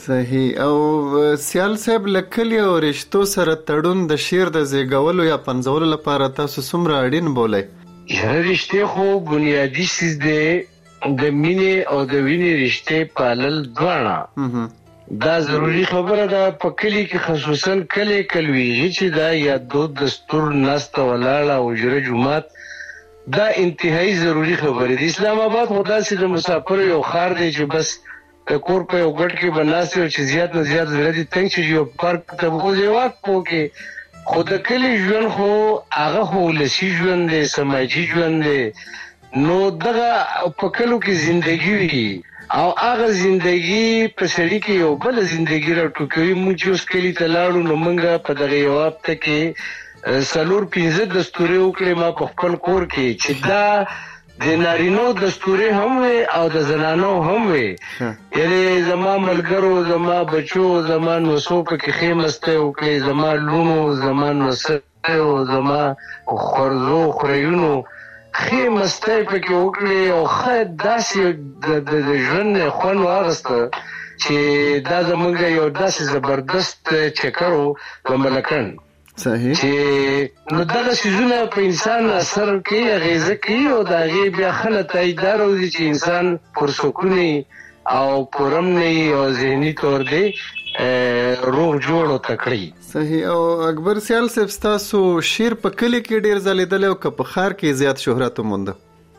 صحیح. او سیال صاحب لکلی او رشتو سره تړون د شیر د زیږولو یا پنځولو لپاره تاسو څومره اړین بولئ؟ یاره رشتې خو بنیادی سیز دی، د مینې او د وینې رشتې پالل دواړه دا ضروری خبره ده. په کلی کې خصوصا کلی کلویږي چې دا یا دود دستور ناسته ولاړه او اجره جماعت دا انتهایی ضروری خبره ده. اسلام آباد خو داسې د مسافر یو خار دی چې بس د کور په یو ګټ کې بناسي او چې زیات نه زیات زړه دي تنګ چې یو پارک ته وځي واک پوکې. خو د کلی ژوند خو هغه خو ولسي ژوند دی، سماجي ژوند دی. نو دغه په کلو کې زندگی وي او هغه زندگی په سړي کې یو بل زندگی راټوکوي. موږ چې اوس کلی ته لاړو نو موږ په دغه یو هفته کې سلور پنځه دستوري وکړې ما په خپل کور کې چې دا د نارینو دستوري هم وي او د زنانو هم وي. یعنی زما ملګرو، زما بچو، زما نوسو پکې ښې مستۍ وکړې، زما لونو، زما نوسیو، زما خورزو خوریونو ښې مستۍ پکې وکړې او ښه داسې د ژوند خوند واخیسته چې دا زموږ یو داسې زبردست چکر و په ملکن. صحیح. چې نو دغه سيزونه په انسان اثر کوي، اغیزه کوي او دا غي بیا خلک تایدار وي چې انسان پرسکونی او پرم نه او ذهني تور دی روح جوړ او تکړی. صحیح. او اکبر سیال صاحب تاسو شیر په کلی کې ډیر ځلیدل او که په خار کې زیات شهرت وموند؟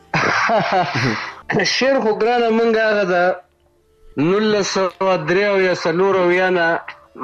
شیر خو ګرانه مونږ هغه ده نولس سوه درې او یا څلور اویا نه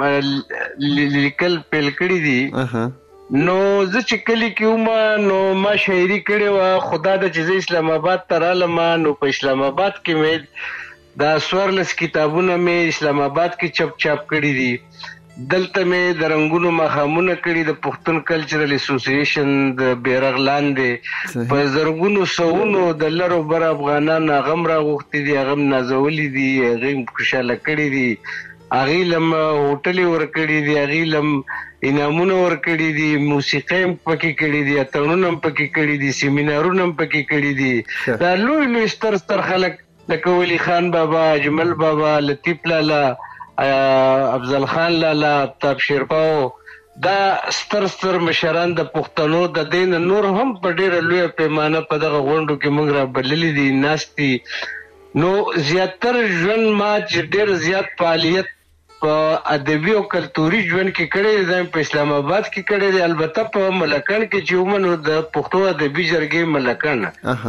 لیکل پیل کړی دي. نو زه چې کلی کې وم نو ما شاعري کړې وه. خدا د چې زه اسلام آباد ته رالم نو په اسلام آباد کې مې دا څوارلس کتابونه مې اسلام آباد کې چپ چاپ کړي دي. دلته مې د رنګونو ماښامونه کړي د پښتون کلچرل اسوسییشن د بیرغ لاندې په زرګونو سوونو د لرو بر افغانان هغه هم راغوښتي دي، هغه هم نازولي دي، هغه هم خوشحاله کړي دي، هغې لم هوټلې ورکړي دي، هغې لم انعامونه ورکړي دي، موسیقۍ هم پکې کړي دي، اتڼونه هم پکې کړي دي، سیمینارونه هم پکې کړي دي. دا لوی لوی ستر ستر خلک لکه ولی خان بابا، اجمل بابا، لطیف لالا، افضل خان لالا، آفتاب شیرپاو، دا ستر ستر مشران د پښتنو د دین نور هم په ډیره لوی پیمانه په دغه غونډو کې موږ را بللي دي ناستي. نو زیاتر ژوند ما چې ډیر زیات فعالیت په ادبي او کلتوري ژوند کې کړی دی په اسلام آباد کې کړی دی. البته په ملکن کې چې ومنو د پښتو ادبي جرګې ملکن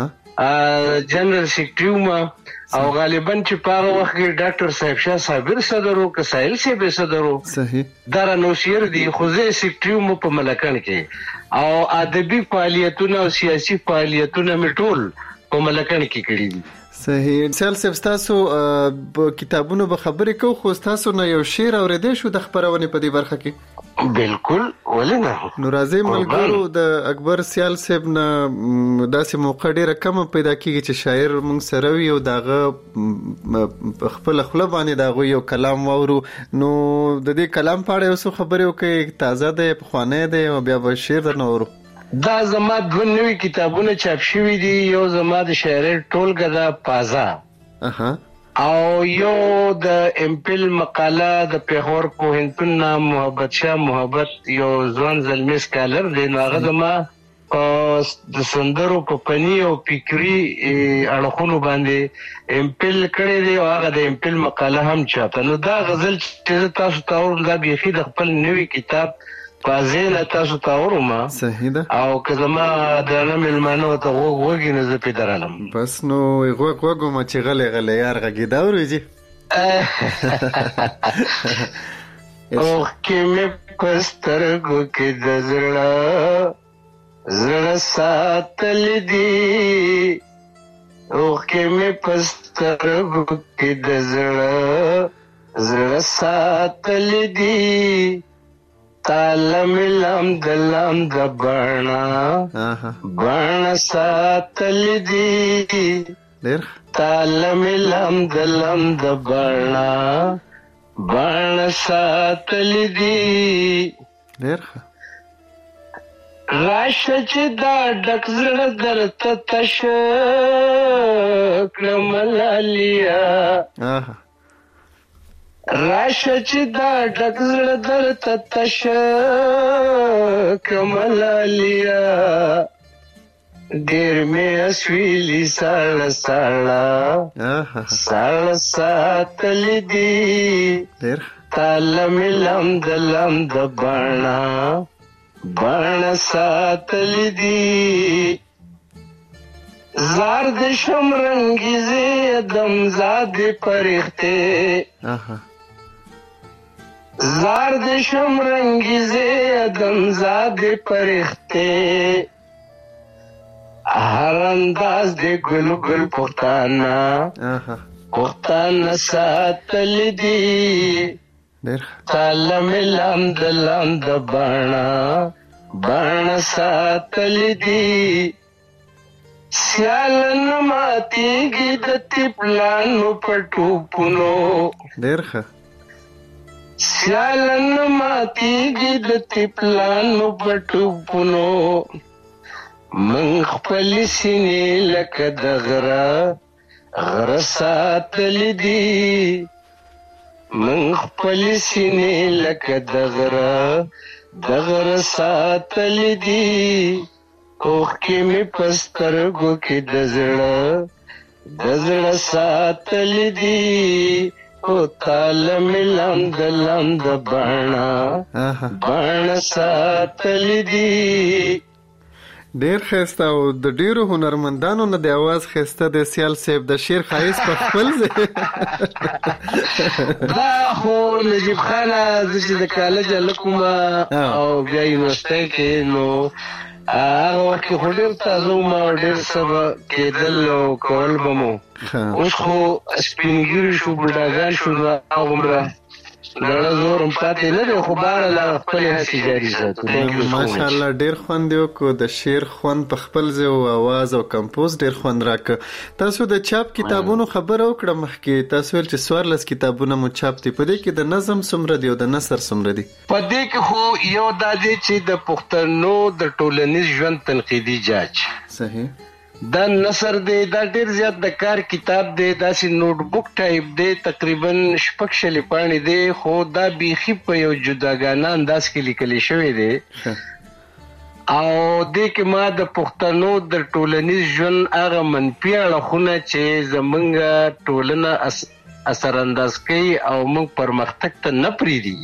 جنرال سیکرټري وم او غالبا چې په هغه وخت کې ډاکټر صاحب شاه صابر صدر و که ساحل صاحب صدر و دا رانوشیر دي. خو زه سیکرټري وم په ملکن کې او ادبي فعالیتونه او سیاسي فعالیتونه مې ټول په ملکن کې کړي دي. صحیح. سیال صاحب تاسو په کتابونو به خبرې کوو خو تاسو نه یو شعر اورېدی شو د خپرونې په دې برخه کې؟ بالکل، ولې نه. نو راځئ ملګرو د اکبر سیال صاحب نه داسې موقع ډیره کمه پیدا کیږي چې شاعر موږ سره وي او دغه خپل خوله باندې دغه یو کلام واورو. نو د دې کلام په اړه اوس خبرې وکړئ، تازه دی، پخوانی دی او بیا به شعر درنه اورو. دا زما دوه نوي کتابونه چاپ شوي دي. یو زما د شاعرۍ ټولګه ده پازا او یو د امپل مقاله د پیښور پوهنتون نه محبت شاه محبت یو ځوان زلمی سکالر دی. نو هغه زما د سندرو په فني او فکري اړخونو باندې امپل کړی دی او هغه د امپل مقاله هم چاپه. نو دا غزل چې تاسو ته اورم دا بیخي د خپل نوي کتاب پازیله تاسو ته اورم. صحیح ده. او که زما درنه مېلمانه ته غوږ وږي نو زه پې درالم. بس نو غوږ وږو ما چې غلی غلی یار غږېده اورېږي. اوښکې مې په سترګو کې د زړه زړه ساتلې دي، اوښکې مې په سترګو کې د زړه زړه ساتلې دي. تالم لم دلم د بڼه بڼه ساتلې دي، تالم لم دلم د بڼه بڼه ساتلې دي. ډېر ښه. راشه چې دا ډک زړه درته تش کړم لالیا، راشه چې دا ډک زړه درته تشه کملالیا ډېر مې اسویلي ساړه ساړه ساړه ساتلې دي تاله مې لمد لمد بڼه بڼه ساتلې دي زار د شمرنګیزې دم زادې پرښتې زار د شمرنګیزې دم زادې پرښتې هر انداز د ګل ګل پښتانه پښتانه ساتلې دي تاله مې لمد لمد بڼه بڼه ساتلې دي سیالن ماتیږي د تپلانو په ټوپونو ډېر ښه سیالن ماتیږي د تپلانو په ټوپونو من خپل سینې لکه د غره غره ساتلې دي من خپل سینې لکه د غره د غره ساتلې دي اوښکې مې په سترګو کې د زړه د زړه ساتلې دي او تاله مې لمد لمد بڼه بڼه ساتلې دي. ډېر ښایسته او د ډېرو هنرمندانو نه د اواز ښایسته د سیال صاحب د شعر ښایست په خپل ځای دا خو نجیب خانه زه چې د کالج هلک وم او بیا یونیورسټۍ کې نو هغه وخت کې خو ډېر تازه وم او ډېر څه به کېدل او کول به مو اوس خو سپین ږیري شو بوډاګان شو نو هغومره دړه زور هم پاتې نه دی خو بهر له خپلې هڅې جاري ساتو. ماشاءالله ډېر خوند یې وکړو د شعر خوند په خپل ځای او اواز او کمپوز ډېر خوند راکړه. تاسو د چاپ کتابونو خبره وکړه مخکې تاسو ویل چې څوارلس کتابونه مو چاپ دي په دې کې د نظم څومره دي او د نثر څومره دي؟ په دې کې خو یو دا دی چې د پښتنو د ټولنیز ژوند تنقیدي جاج صحیح دا نثر دی دا ډېر زیات د کار کتاب دی داسې نوټ بک ټایپ دی تقریبا شپږ شلې پاڼې دی خو دا بیخي په یو جداګانه انداز کې لیکلی شوی دی او دې کې ما د پښتنو د ټولنیز ژوند هغه منفي اړخونه چې زمونږ ټولنه اثر انداز کوي او موږ پرمختګ ته نه پرېږدي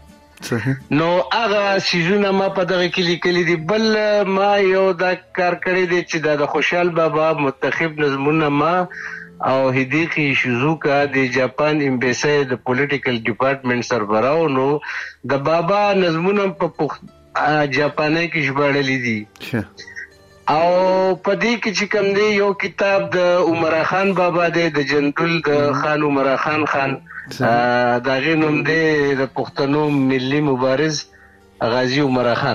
نو هغه سیزونه ما په دغه کې لیکلي دي. بل ما یو دا کار کړی دی چې دا د خوشحال بابا متخب نظمونه ما او هدیقي شیزوکا د جاپان امبیسی د پولیټیکل ډپارټمنټ سربراو نو د بابا نظمونه په جاپاني کې ژباړلي دي او په دې کې چې کوم دی یو کتاب د عمرا خان بابا دی د جندل د خان عمرا خان خان دا غي نوم دی د پښتنو ملي مبارز غازی عمرا خان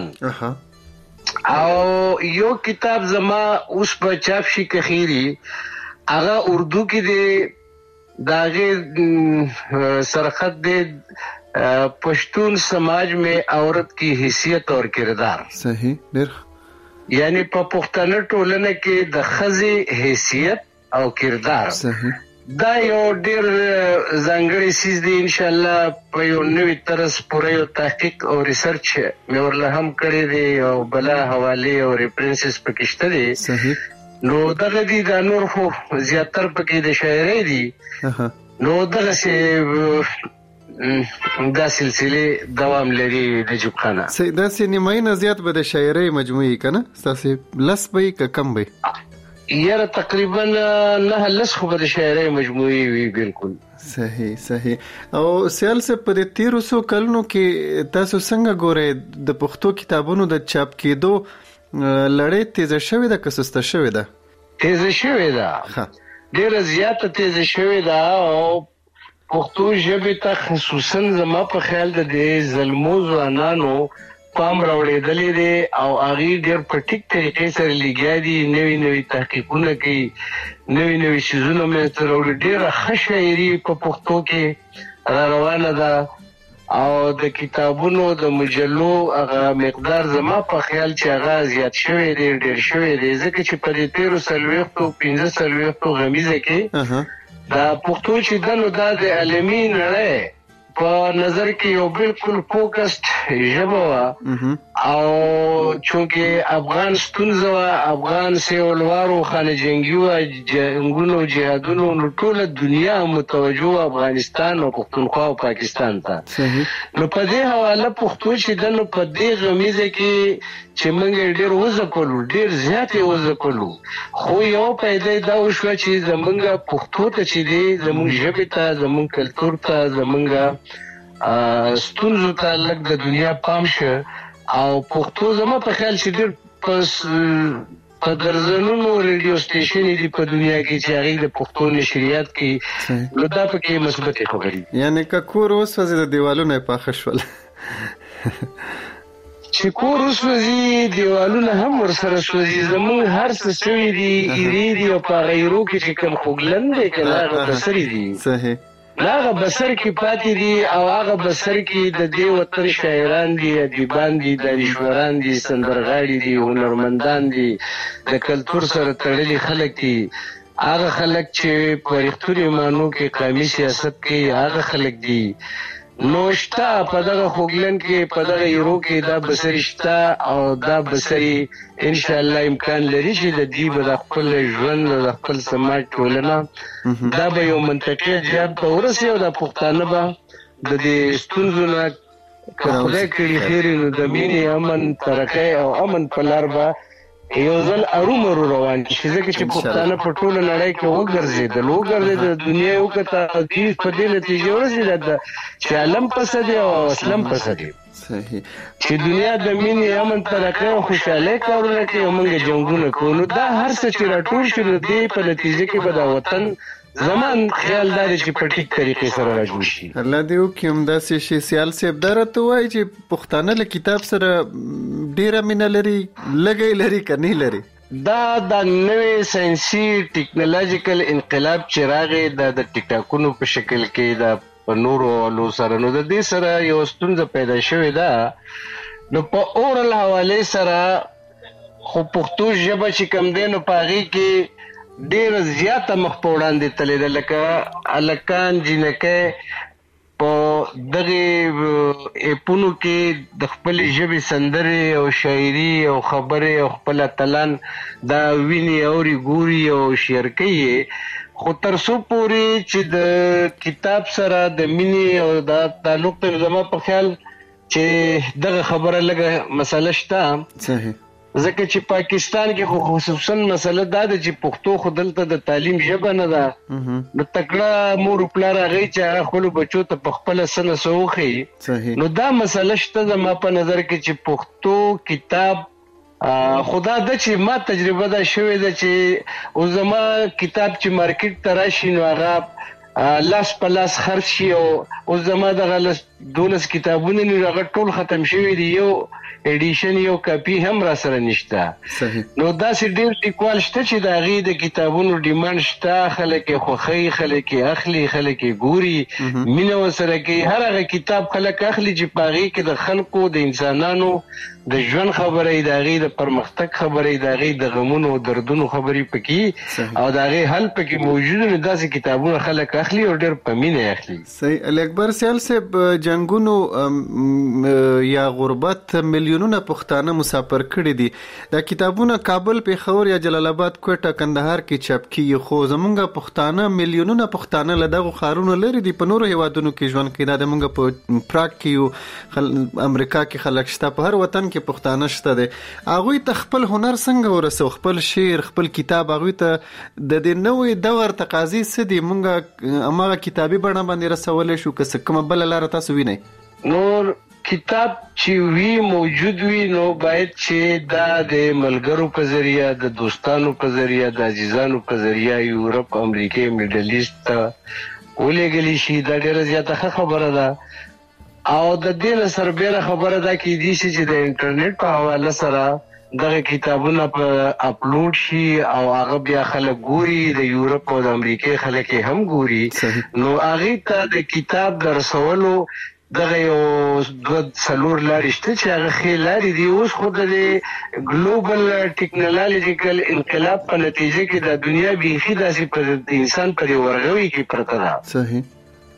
او یو کتاب زما اوس په چاپ شي کخيري هغه اردو کې دی دا غي سرخط دی پښتون سماج میں عورت کی حیثیت اور کردار صحیح ډېر یعنی په پښتنه ټولنه کې د ښځې حیثیت او کردار صحیح دا یو ډېر ځانګړی سیز دی ان شاء الله په یو نوې طرز پوره یو تحقیق او ریسرچ مې ورله هم کړی دی او بلا حوالې او ریفرنسز پکې شته دي صحیح نو دغه دي دا نور خو زیاتر پکې د شاعرۍ دي نو دغه سي دا سلسله دوام لري نجیب خانه سي دا سینمای نه زیات به د شاعرۍ مجموعي کنه تاسو لس به ک کم به یاره تقریبا نه لس خو به د شاعرۍ مجموعي وي بالکل صحیح صحیح او سیال سے په دې تیرو سو کلونو کې تاسو څنګه ګورئ د پښتو کتابونو د چاپ کېدو لړۍ تیزه شوې ده که سسته شوې ده؟ تیزه شوې ده ډېره زیاته تیزه شوې ده او پښتو ژبې ته خصوصا زما په خیال د دې زلمو ځوانانو پام راوړېدلی دی او هغې ډېر په ټیک طریقې سره لګیا دي نوي نوي تحقیقونه کوي نوي نوي څیزونه منځته راوړي ډېره ښه شاعري په پښتو کې را روانه ده او د کتابونو د مجلو هغه مقدار زما په خیال چې هغه زیات شوی دی ډېر شوی دی ځکه چې په دې تېرو څلوېښتو پنځه څلوېښتو غمیزه کې دا پښتو چې ده نو دا د عالمي نړۍ په نظر کې یو بالکل فوکسډ ژبه وه او چونکې افغان ستونزه وه، افغان سیولوارو خانه جنګي وه، جنګونو جهادونو، نو ټوله دنیا متوجه وه افغانستان او پښتونخوا او پاکستان ته. نو په دې حواله پښتو چې ده نو په دې غمیزه کې چې موږ ډېر وځپلو، ډېر زیات یې وځپلو، خو یو پیدا دا وشوه چې زموږ پښتو ته چې دی، زموږ ژبې ته، زموږ کلتور ته، زموږ ستونزو ته لږ د دنیا پام شه او پښتو زما په خیال چې ډېر په درځنونو ریډیو سټیشنې دي په دنیا کې چې هغې د پښتو نشریات کوي، نو دا پکې مثبتې خبرې. یعنې که کور وسوځي د دیوالونه یې پاخه شول. چې کور وسوځي دیوالونه هم ورسره سوځي. زموږ هر څه سوي دي، ایرې دي او په غیرو کې چې کوم خوږلن دی که نه هغه بسرې دي، صحیح هغه بسر کې پاتې دي او هغه بسر کې د دې وطن شاعران دي، ادیبان دي، دانشوران دي، سندرغاړي دي، هنرمندان دي، د کلتور سره تړلي خلک دي، هغه خلک چې په رښتوني معنو کې قومي سیاست کوي، هغه خلک دي. نو شته په دغه خوږلن کې، په دغه ایرو کې دا بسرې شته او دا بسرې انشاءالله امکان لري چې د دې به د خپل ژوند د خپل سماج ټولنه دا به یو منطقي جهاد ته ورسي او د پښتانه به د دې ستونزو نه که خدای کړي خیر نو د مینې، امن، ترقۍ او امن په لار به یو ځل ارومرو روان شي، ځکه چې پښتانه په ټوله نړۍ کې وګرځېدل وګرځېدل د دنیا یې وکته، دوی په دې نتیجې ورسېدل چې علم پسه دی او اسلم پسه دی، چې دنیا د مینې، امن، ترقۍ او خوشحالۍ کارونه کوي او موږ جنګونه کوو. نو دا هر څه چې راټول شي نو دې په نتیجه کې به دا وطن زمان خیال دا دی چې په ټیک طریقې سره راجوړ شي. الله دې وکړي همداسې شي. سیال صاحب دا راته وایي چې پښتانه له کتاب سره ډېره مینه لري، لږه یې لري که نه لري؟ دا د نوې ساینسي ټیکنالوژیکل انقلاب چې راغی، دا د ټیک ټاکونو په شکل کې دا په نورو آلو سره، نو د دې سره یو ستونزه پیدا شوې ده. نو په اورل حوالې سره خو پښتو ژبه چې کوم دی نو په هغې کې ډېره زیاته مخ په وړاندې تللې ده، لکه هلکان جینکۍ په دغې اپونو کې د خپلې ژبې سندرې او شاعري او خبرې او خپل اتلان دا ویني، اوري، ګوري او شعر کوي. خو تر څو پورې چې د کتاب سره د مینې او د تعلق ته زما په خیال چې دغه خبره لږه مسله شته، صحیح، ځکه چې پاکستان کې خو خصوصا مسله دا ده چې پښتو خو دلته د تعلیم ژبه نه ده. نو تکړه مور و پلار هغوی چې هغه خپلو بچو ته په خپله څه نه څه وښيي، نو دا مسله شته زما په نظر کې چې پښتو کتاب خو دا ده چې ما تجربه دا شوې ده چې اوس زما کتاب چې مارکیټ ته راشي نو هغه لاس په لاس خرڅ شي او اوس زما دغه لس دولس کتابونه دي هغه ټول ختم شوي دي، یو ایډیشن یو کاپی هم را سره نشته. نو داسې ډېر لیکوال شته چې د هغې د کتابونو ډیمانډ شته، خلک یې خوښوي، خلک یې اخلي، خلک یې ګوري، مینه ورسره کوي. هر هغه کتاب خلک اخلي چې په هغې کې د خلکو د انسانانو د ژوند خبرې، د هغې د پرمختګ خبرې، د هغې د غمونو او دردونو خبرې پکې او د هغې حل پکې موجود وي. داسې کتابونه خلک اخلي او ډېر په مینه اخلي. صحیح. علي اکبر سیال صاحب، جنګونو یا غربت میلیونونه پښتانه مسافر کړي دي. دا کتابونه کابل، پېښور یا جلال آباد، کوټه، کندهار کې چاپ کیږي، خو زمونږ پښتانه میلیونونه پښتانه له دغو ښارونو لرې دي، په نورو هیوادونو کې ژوند کوي. دا زمونږ په پراګ کې یو امریکا کې خلک شته، په هر وطن کې پښتانه شته دي. هغوی ته خپل هنر څنګه ورسو، خپل شعر، خپل کتاب هغوی ته د دې نوې دور تقاضې څه دي؟ مونږ هماغه کتابي بڼه باندې رسولی شو که څه کومه بله لاره تاسو وینئ؟ نور کتاب چې وی موجود وي نو باید چې دا د ملګرو په ذریعہ، د دوستانو په ذریعہ، د عزیزانو په ذریعہ یورپ، امریکې، میډل ایسټ ته ولېږلی شي. دا ډېره زیاته ښه خبره ده او د دې نه سربېره خبره دا کیدی شي چې د انټرنیټ په حواله سره دغه کتابونه په اپلوډ شي او هغه بیا خلک ګوري، د یورپ او د امریکې خلک یې هم ګوري. نو هغې ته د کتاب د رسولو دغه یو دوه څلور لارې شته چې هغه ښې لارې دي. اوس خو د ګلوبل ټیکنالوژیکل انقلاب په نتیجه کې د دنیا بیخي داسې په انسان پرې ورغوي کې پرته ده. صحیح.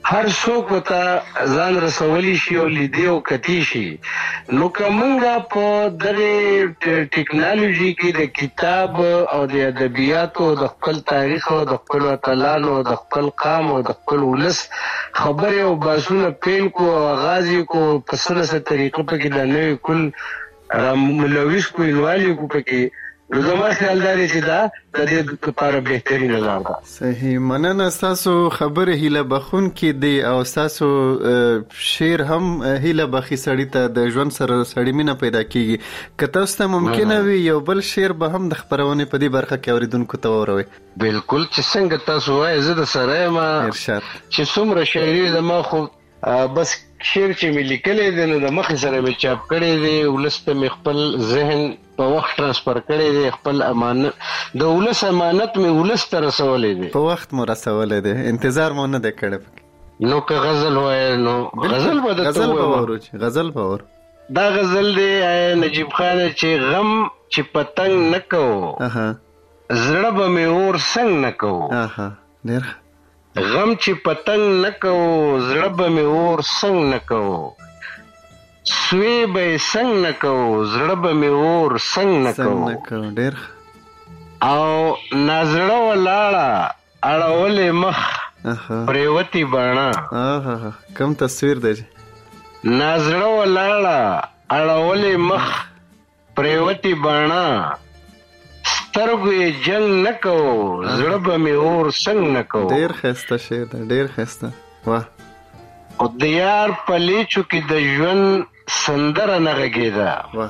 هر څوک ته ځان رسولی شي او لیدي او کتی شي. نو کومه په دغه ټیکنالوژي کې د کتاب او د ادبیاتو د خپل تاریخ او د خپل اتلانو او د خپل قام او د خپل ولس خبرې او باسونه پیل کو او آغاز کو په سره طریقه په کې د نوې کل را ملوث کو انوالي کو پکې. نو زما خیال دی چې دا د دې لپاره بهترین لار ده. صحیح، مننه. تاسو خبره هیله بخون کې دی او تاسو شعر هم هیله بخي سړی ته د ژوند سره سړی مینه پیدا کیږي. که تاسو ته ممکنه وي یو بل شعر به هم د خبرونې په دې برخه کې اوریدونکو ته وروي. بالکل، چې څنګه تاسو وایي زه د سره ما ارشاد چې څومره شاعري زما خو بس شعر چې مې لیکلې دی نو د مخې سره مې چاپ کړی دی، ولس ته مې خپل ذهن په وخت ترانسفر کړی دی، خپل امانت د ولس امانت مې ولس ته رسولی دی، په وخت مو رسولی دی، انتظار مو نه دی کړی. نو که غزل وایي نو غزل به درته وواورو. غزل به وورو. دا غزل دی نجیب خان چې غم چې پتنګ نه کوو زړه به مې اور څنګ نه کوو. ډېر غم چې پتنګ نه کوو زړه به مې اور څنګ نه کوو، سوی به یې څنګ نه کوو زړه به مې اور څنګ نه کوو. ډېر او نازړه ولاړه اړولې مخ پریوتي باڼه. کوم تصویر دی؟ نازړه ولاړه اړولې مخ پریوتي باڼه، سترګو یې جنګ نه کوو زړه به مې اور څنګ نه کوو. ډېر ښایسته شعر دی، ډېر ښایسته. واه. او د یار په لیچو کې د ژوند سندره نه غږېده،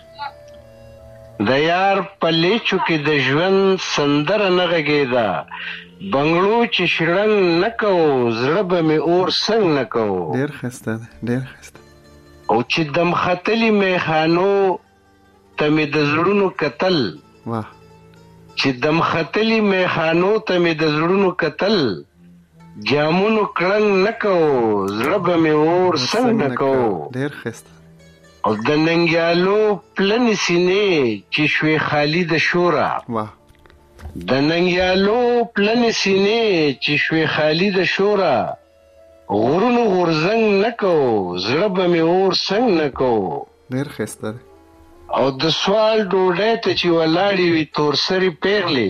د یار په لیچو کې د ژوند سندره نه غږېده، بنګړو چې شړنګ نه کوو زړه به مې اور څنګ نه کوو. ډېر ښایسته دی، ډېر ښایسته. او چې دم ختلي میخانو ته مې د زړونو کتل، واه، چې دم ختلي میخانو ته مې د زړونو کتل، جامونو کړنګ نه کوو زړه به مې اور څنګ نه کوو. ډېر ښایسته. او د ننګیالو پلنې سینې چې شوې خالي د شوره، واه، د ننګیالو پلنې سینې چې شوې خالي د شوره، غرونو غورځنګ نه کوو زړه به مې اور څنګ نه کوو. ډېر ښایسته دی. او د سوال ډوډۍ ته چې ولاړې وي تور سرې پیغلې،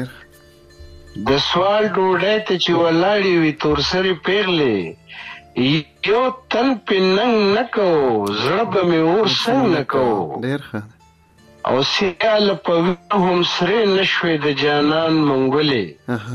د سوال ډوډۍ ته چې ولاړې وي تور سرې پیغلې، یو تن پې ننګ نه کوو زړه به مې اور څنګ نه کوو. ډېر ښه. او سیاله په وینو هم سرې نه شوې د جانان منګولې،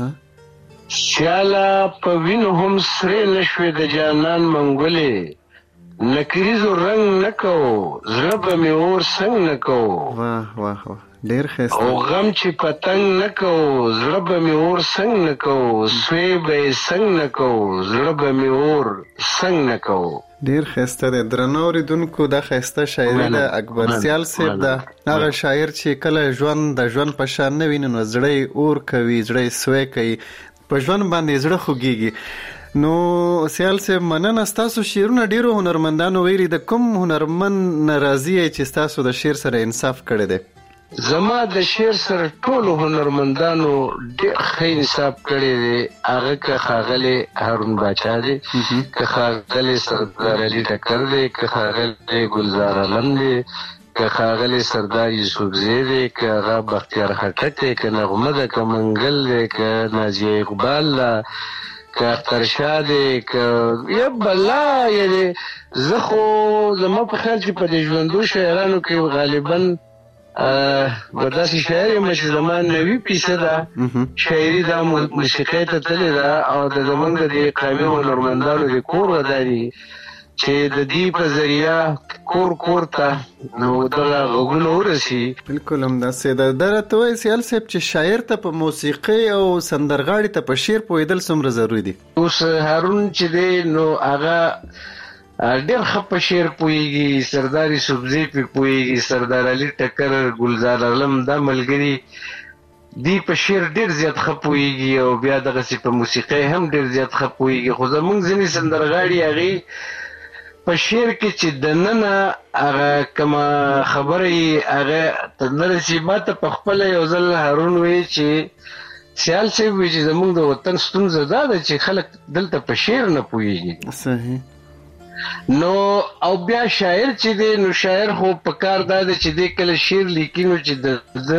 سیاله په وینو هم سرې نه شوې د جانان منګولې، نکریزو رنگ نه کوو زړه به مې اور څنګ نه کوو. واه واه واه، ډېر ښایسته. او غم چې پتنګ نه کوو زړه به مې اور څنګ نه کوو، سوی به یې څنګ نه کوو زړه به مې اور څنګ نه کوو. ډېر ښایسته دی. درنو اورېدونکو، دا ښایسته شاعري ده اکبر سیال صاحب ده، هغه شاعر چې کله ژوند د ژوند په شان نه ویني نو زړه یې اور کوي، زړه یې سوی کوي، په ژوند باندې زړه خوږېږي. نو سیال صاحب، مننه. ستاسو شعرونه ډېرو هنرمندانو ویلي، د کوم هنرمند ناراضي یې چې ستاسو د شعر سره انصاف کړی دی؟ زما د شعر سره ټولو هنرمندانو ډېر ښه انصاف کړی دی. هغه که ښاغلی هارون باچا دی، که ښاغلی سردار علي ټکر دی، که ښاغلی ګلزار علم دی، که ښاغلی سردار یوسفزی دی، که هغه بختیار خټک دی، که نغمه ده، که منګل دی، که نازیه اقبال ده، که اخترشاه دی، که یا بلا یعنی زه خو زما په خیال چې په دې ژوندو شاعرانو کې غالبا به داسې شاعر یم چې زما نوي فیصده شاعري دا موسیقۍ ته تللې ده، او د زمونږ د دې قامي هنرمندانو د کور ودا دي چې د دې په ذریعه کور کور ته نو دغه غوږونه ورسي. بالکل همداسې ده. دا راته وایي سیال صاحب چې شاعر ته په موسیقۍ او سندرغاړي ته په شعر پوهېدل څومره ضروري دي؟ اوس هارون چې دی نو هغه ډېر ښه په شعر پوهېږي، سردار یوسفزي پې پوهېږي، سردار علي ټکر، ګلزار علم، دا ملګري دی په شعر ډېر زیات ښه پوهېږي، او بیا دغسې په موسیقۍ هم ډېر زیات ښه پوهېږي. خو زمونږ ځینې سندرغاړي هغې په شعر کې چې دننه هغه کومه خبره یې هغه ته نه رسي. ما ته په خپله یو ځل هارون وایي چې سیال صاحب وی چې زموږ د وطن ستونزه دا ده چې خلک دلته په شعر نه پوهیږي. صحیح. نو او بیا شاعر چې دی نو شاعر خو په کار دا ده چې دی کله شعر لیکي نو چې د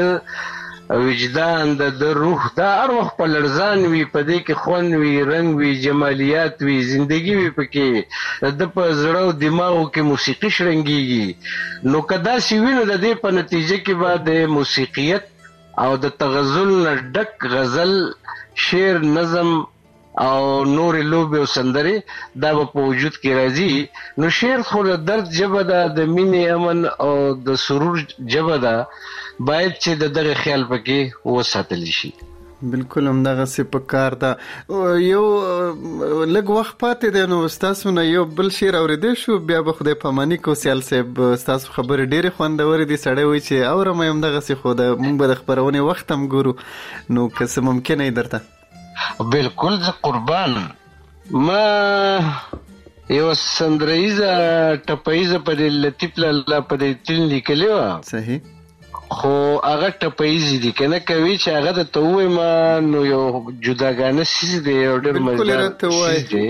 وجدان د روح دا هر وخت په لړزان وي، په دې کې خوند وي، رنګ وي، جمالیات وي، زندگی وي، پکې د په زړه او دماغو کې موسیقي شرنګيږي. نو کدا سی وینو د دې په نتیجه کې به د موسیقیت او د تغزل ډک غزل، شعر، نظم او نور لوبه او سندره دا په وجود کې راځي. نو شعر خو د درد جبه ده، د مینې، امن او د سرور جبه ده، باید چې د دغه خیال پکې وساتل شي. بالکل همدغه څه په کار ده. یو لږ وخت پاتې دی نو ستاسو نه یو بل شعر اورېدی شو، بیا به خدای پاماني کو. سیال صاحب ستاسو خبرې ډېرې خوندورې دي، سړی وایي چې اورم همدغه څه، خو د موږ به د خپرونې وخت هم ګورو، نو که څه ممکنه یې درته. بالکل زه قربان ما یو سندریزه ټپیزه په دې لطیف لاله په دې تل لیکلې وه. صحیح. خو هغه ټپیزې دي کنه کوي چې هغه د ته ووایم نو یو جداګانه سیز دی او ډېر مزدار سیز دی،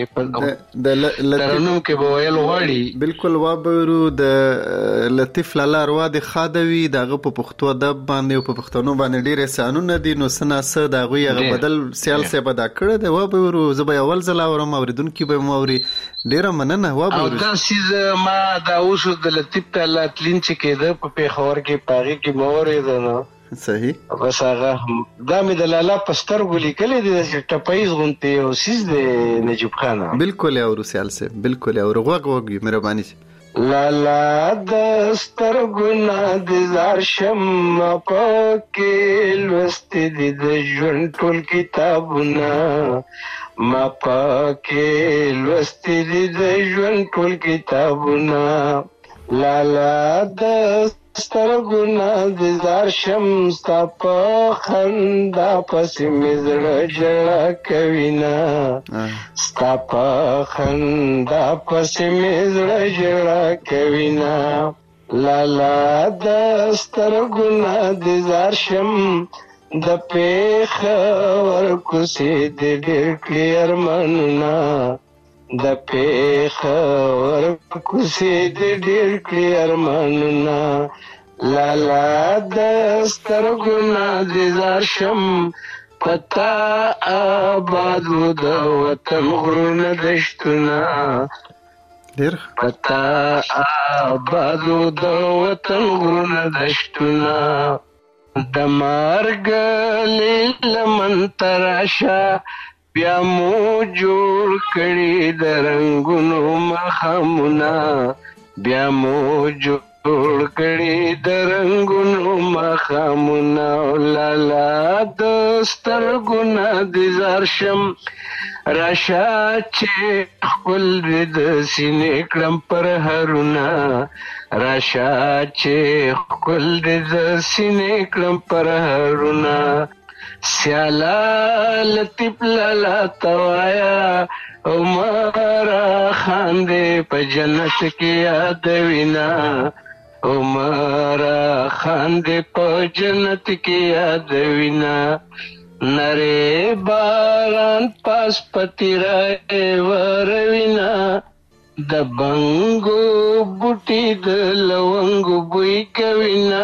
ترنم کې به ویل غواړي. بالکل وابرو د لطیف لاله اروا د خادوي دغه په پښتو ادب باندې او په پښتنو باندې ډېر احسانونه دي، نو څه ناڅه د هغوی هغه بدل سیال صاحب ادا کړی دی. وابرو زه به اول ځل اورم، اورېدونکي به م اوري. ډېره مننه. وابرو او دا سیز ما دا اوس د لطیف لاله تلین چې کېده په پېښور کې په هغې کې مه اورېده نو. صحیح. بس هغه دا مې د لالا په سترګو لیکلی دی، ټپیز غوندې یو څیز دی نجیب خانه. بالکل یې اورو سیال صاحب، بالکل یې اورو. غوږ غوږ وي، مهرباني شي. لالا د سترګو نه د زار شم پکې لوستې دي د ژوند ټول کتابونه، ما پکې لوستې دي د ژوند ټول کتابونه. لالا د سترګو نه د زار شم ستا په خندا پسې مې زړه ژړا کوینه، ستا په خندا پسې مې زړه ژړا کوینه. لالا د سترګو نه د زار شم د پېښور کوڅې د ډېر کړي ارمانونه، د پېښور کوڅې د ډېر کړي ارمانونه. لالا د سترګو نه د زار شم پتا آبادو د وطن غرونه دشتونه، پتا آبادو د وطن غرونه دشتونه. د مرګ لمن تراشه بیا مو جوړ کړي د رنګونو مخامونه، بیا مو جوړ کړي د رنګونو مخامونه. لالا د سترګو نه د زار شم راشه چې خپل د سینې کړم پر هرونه، راشه چې خپل د سینې کړم پر هرونه. سیالا لطیف لالا توایا عمره خاندې په جنت کې یادوینا، عمره خاندې په جنت کې یادوینا. نری باران پاس پتی رائے وروینا، د بنګو بوټي د لونګو بوی کوینا.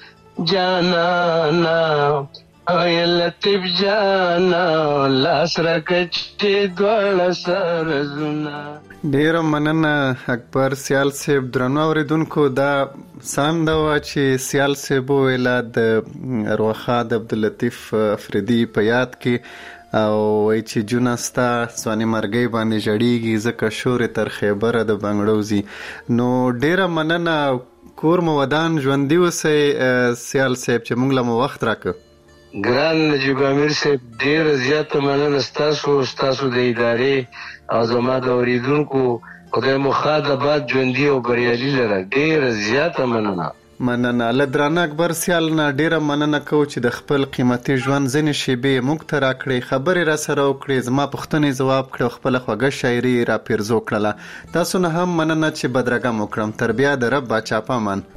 جانانا اے لطیف جانا لاس راکچې دواړه سرزونه. ډیره مننه اکبر سیال صاحب. درنو اوریدونکو، دا سم دا و چې سیال صاحب ویلا د ارواخا د عبداللطیف افریدي په یاد کې او وای چې جونستا سواني مرګي باندې جړیږي ځکه شورې تر خیبره د بنگړوزي. نو ډیره مننه، کور مو ودان ژوندي اوسئ سیال صاحب چې موږ له مو وخت راکړ. ګران نجیب امیر صاحب ډیره زیاته مننه ستاسو ستاسو د ادارې او زما د اوریدونکو. خدای مو ښاد آباد ژوندي او بریالي لره. ډیره زیاته مننه. مننه له درانه اکبر سیال نه ډیره مننه کوم چې د خپل قیمتي ژوند ځینې شیبې موږ ته راکړې، خبرې را سره وکړې، زما پوښتنې ځواب کړې او خپله خوږه شاعري را پیرزو کړله. تاسو نه هم مننه چې بدرګه مو کړم. تر بیا د رب باچا پامان.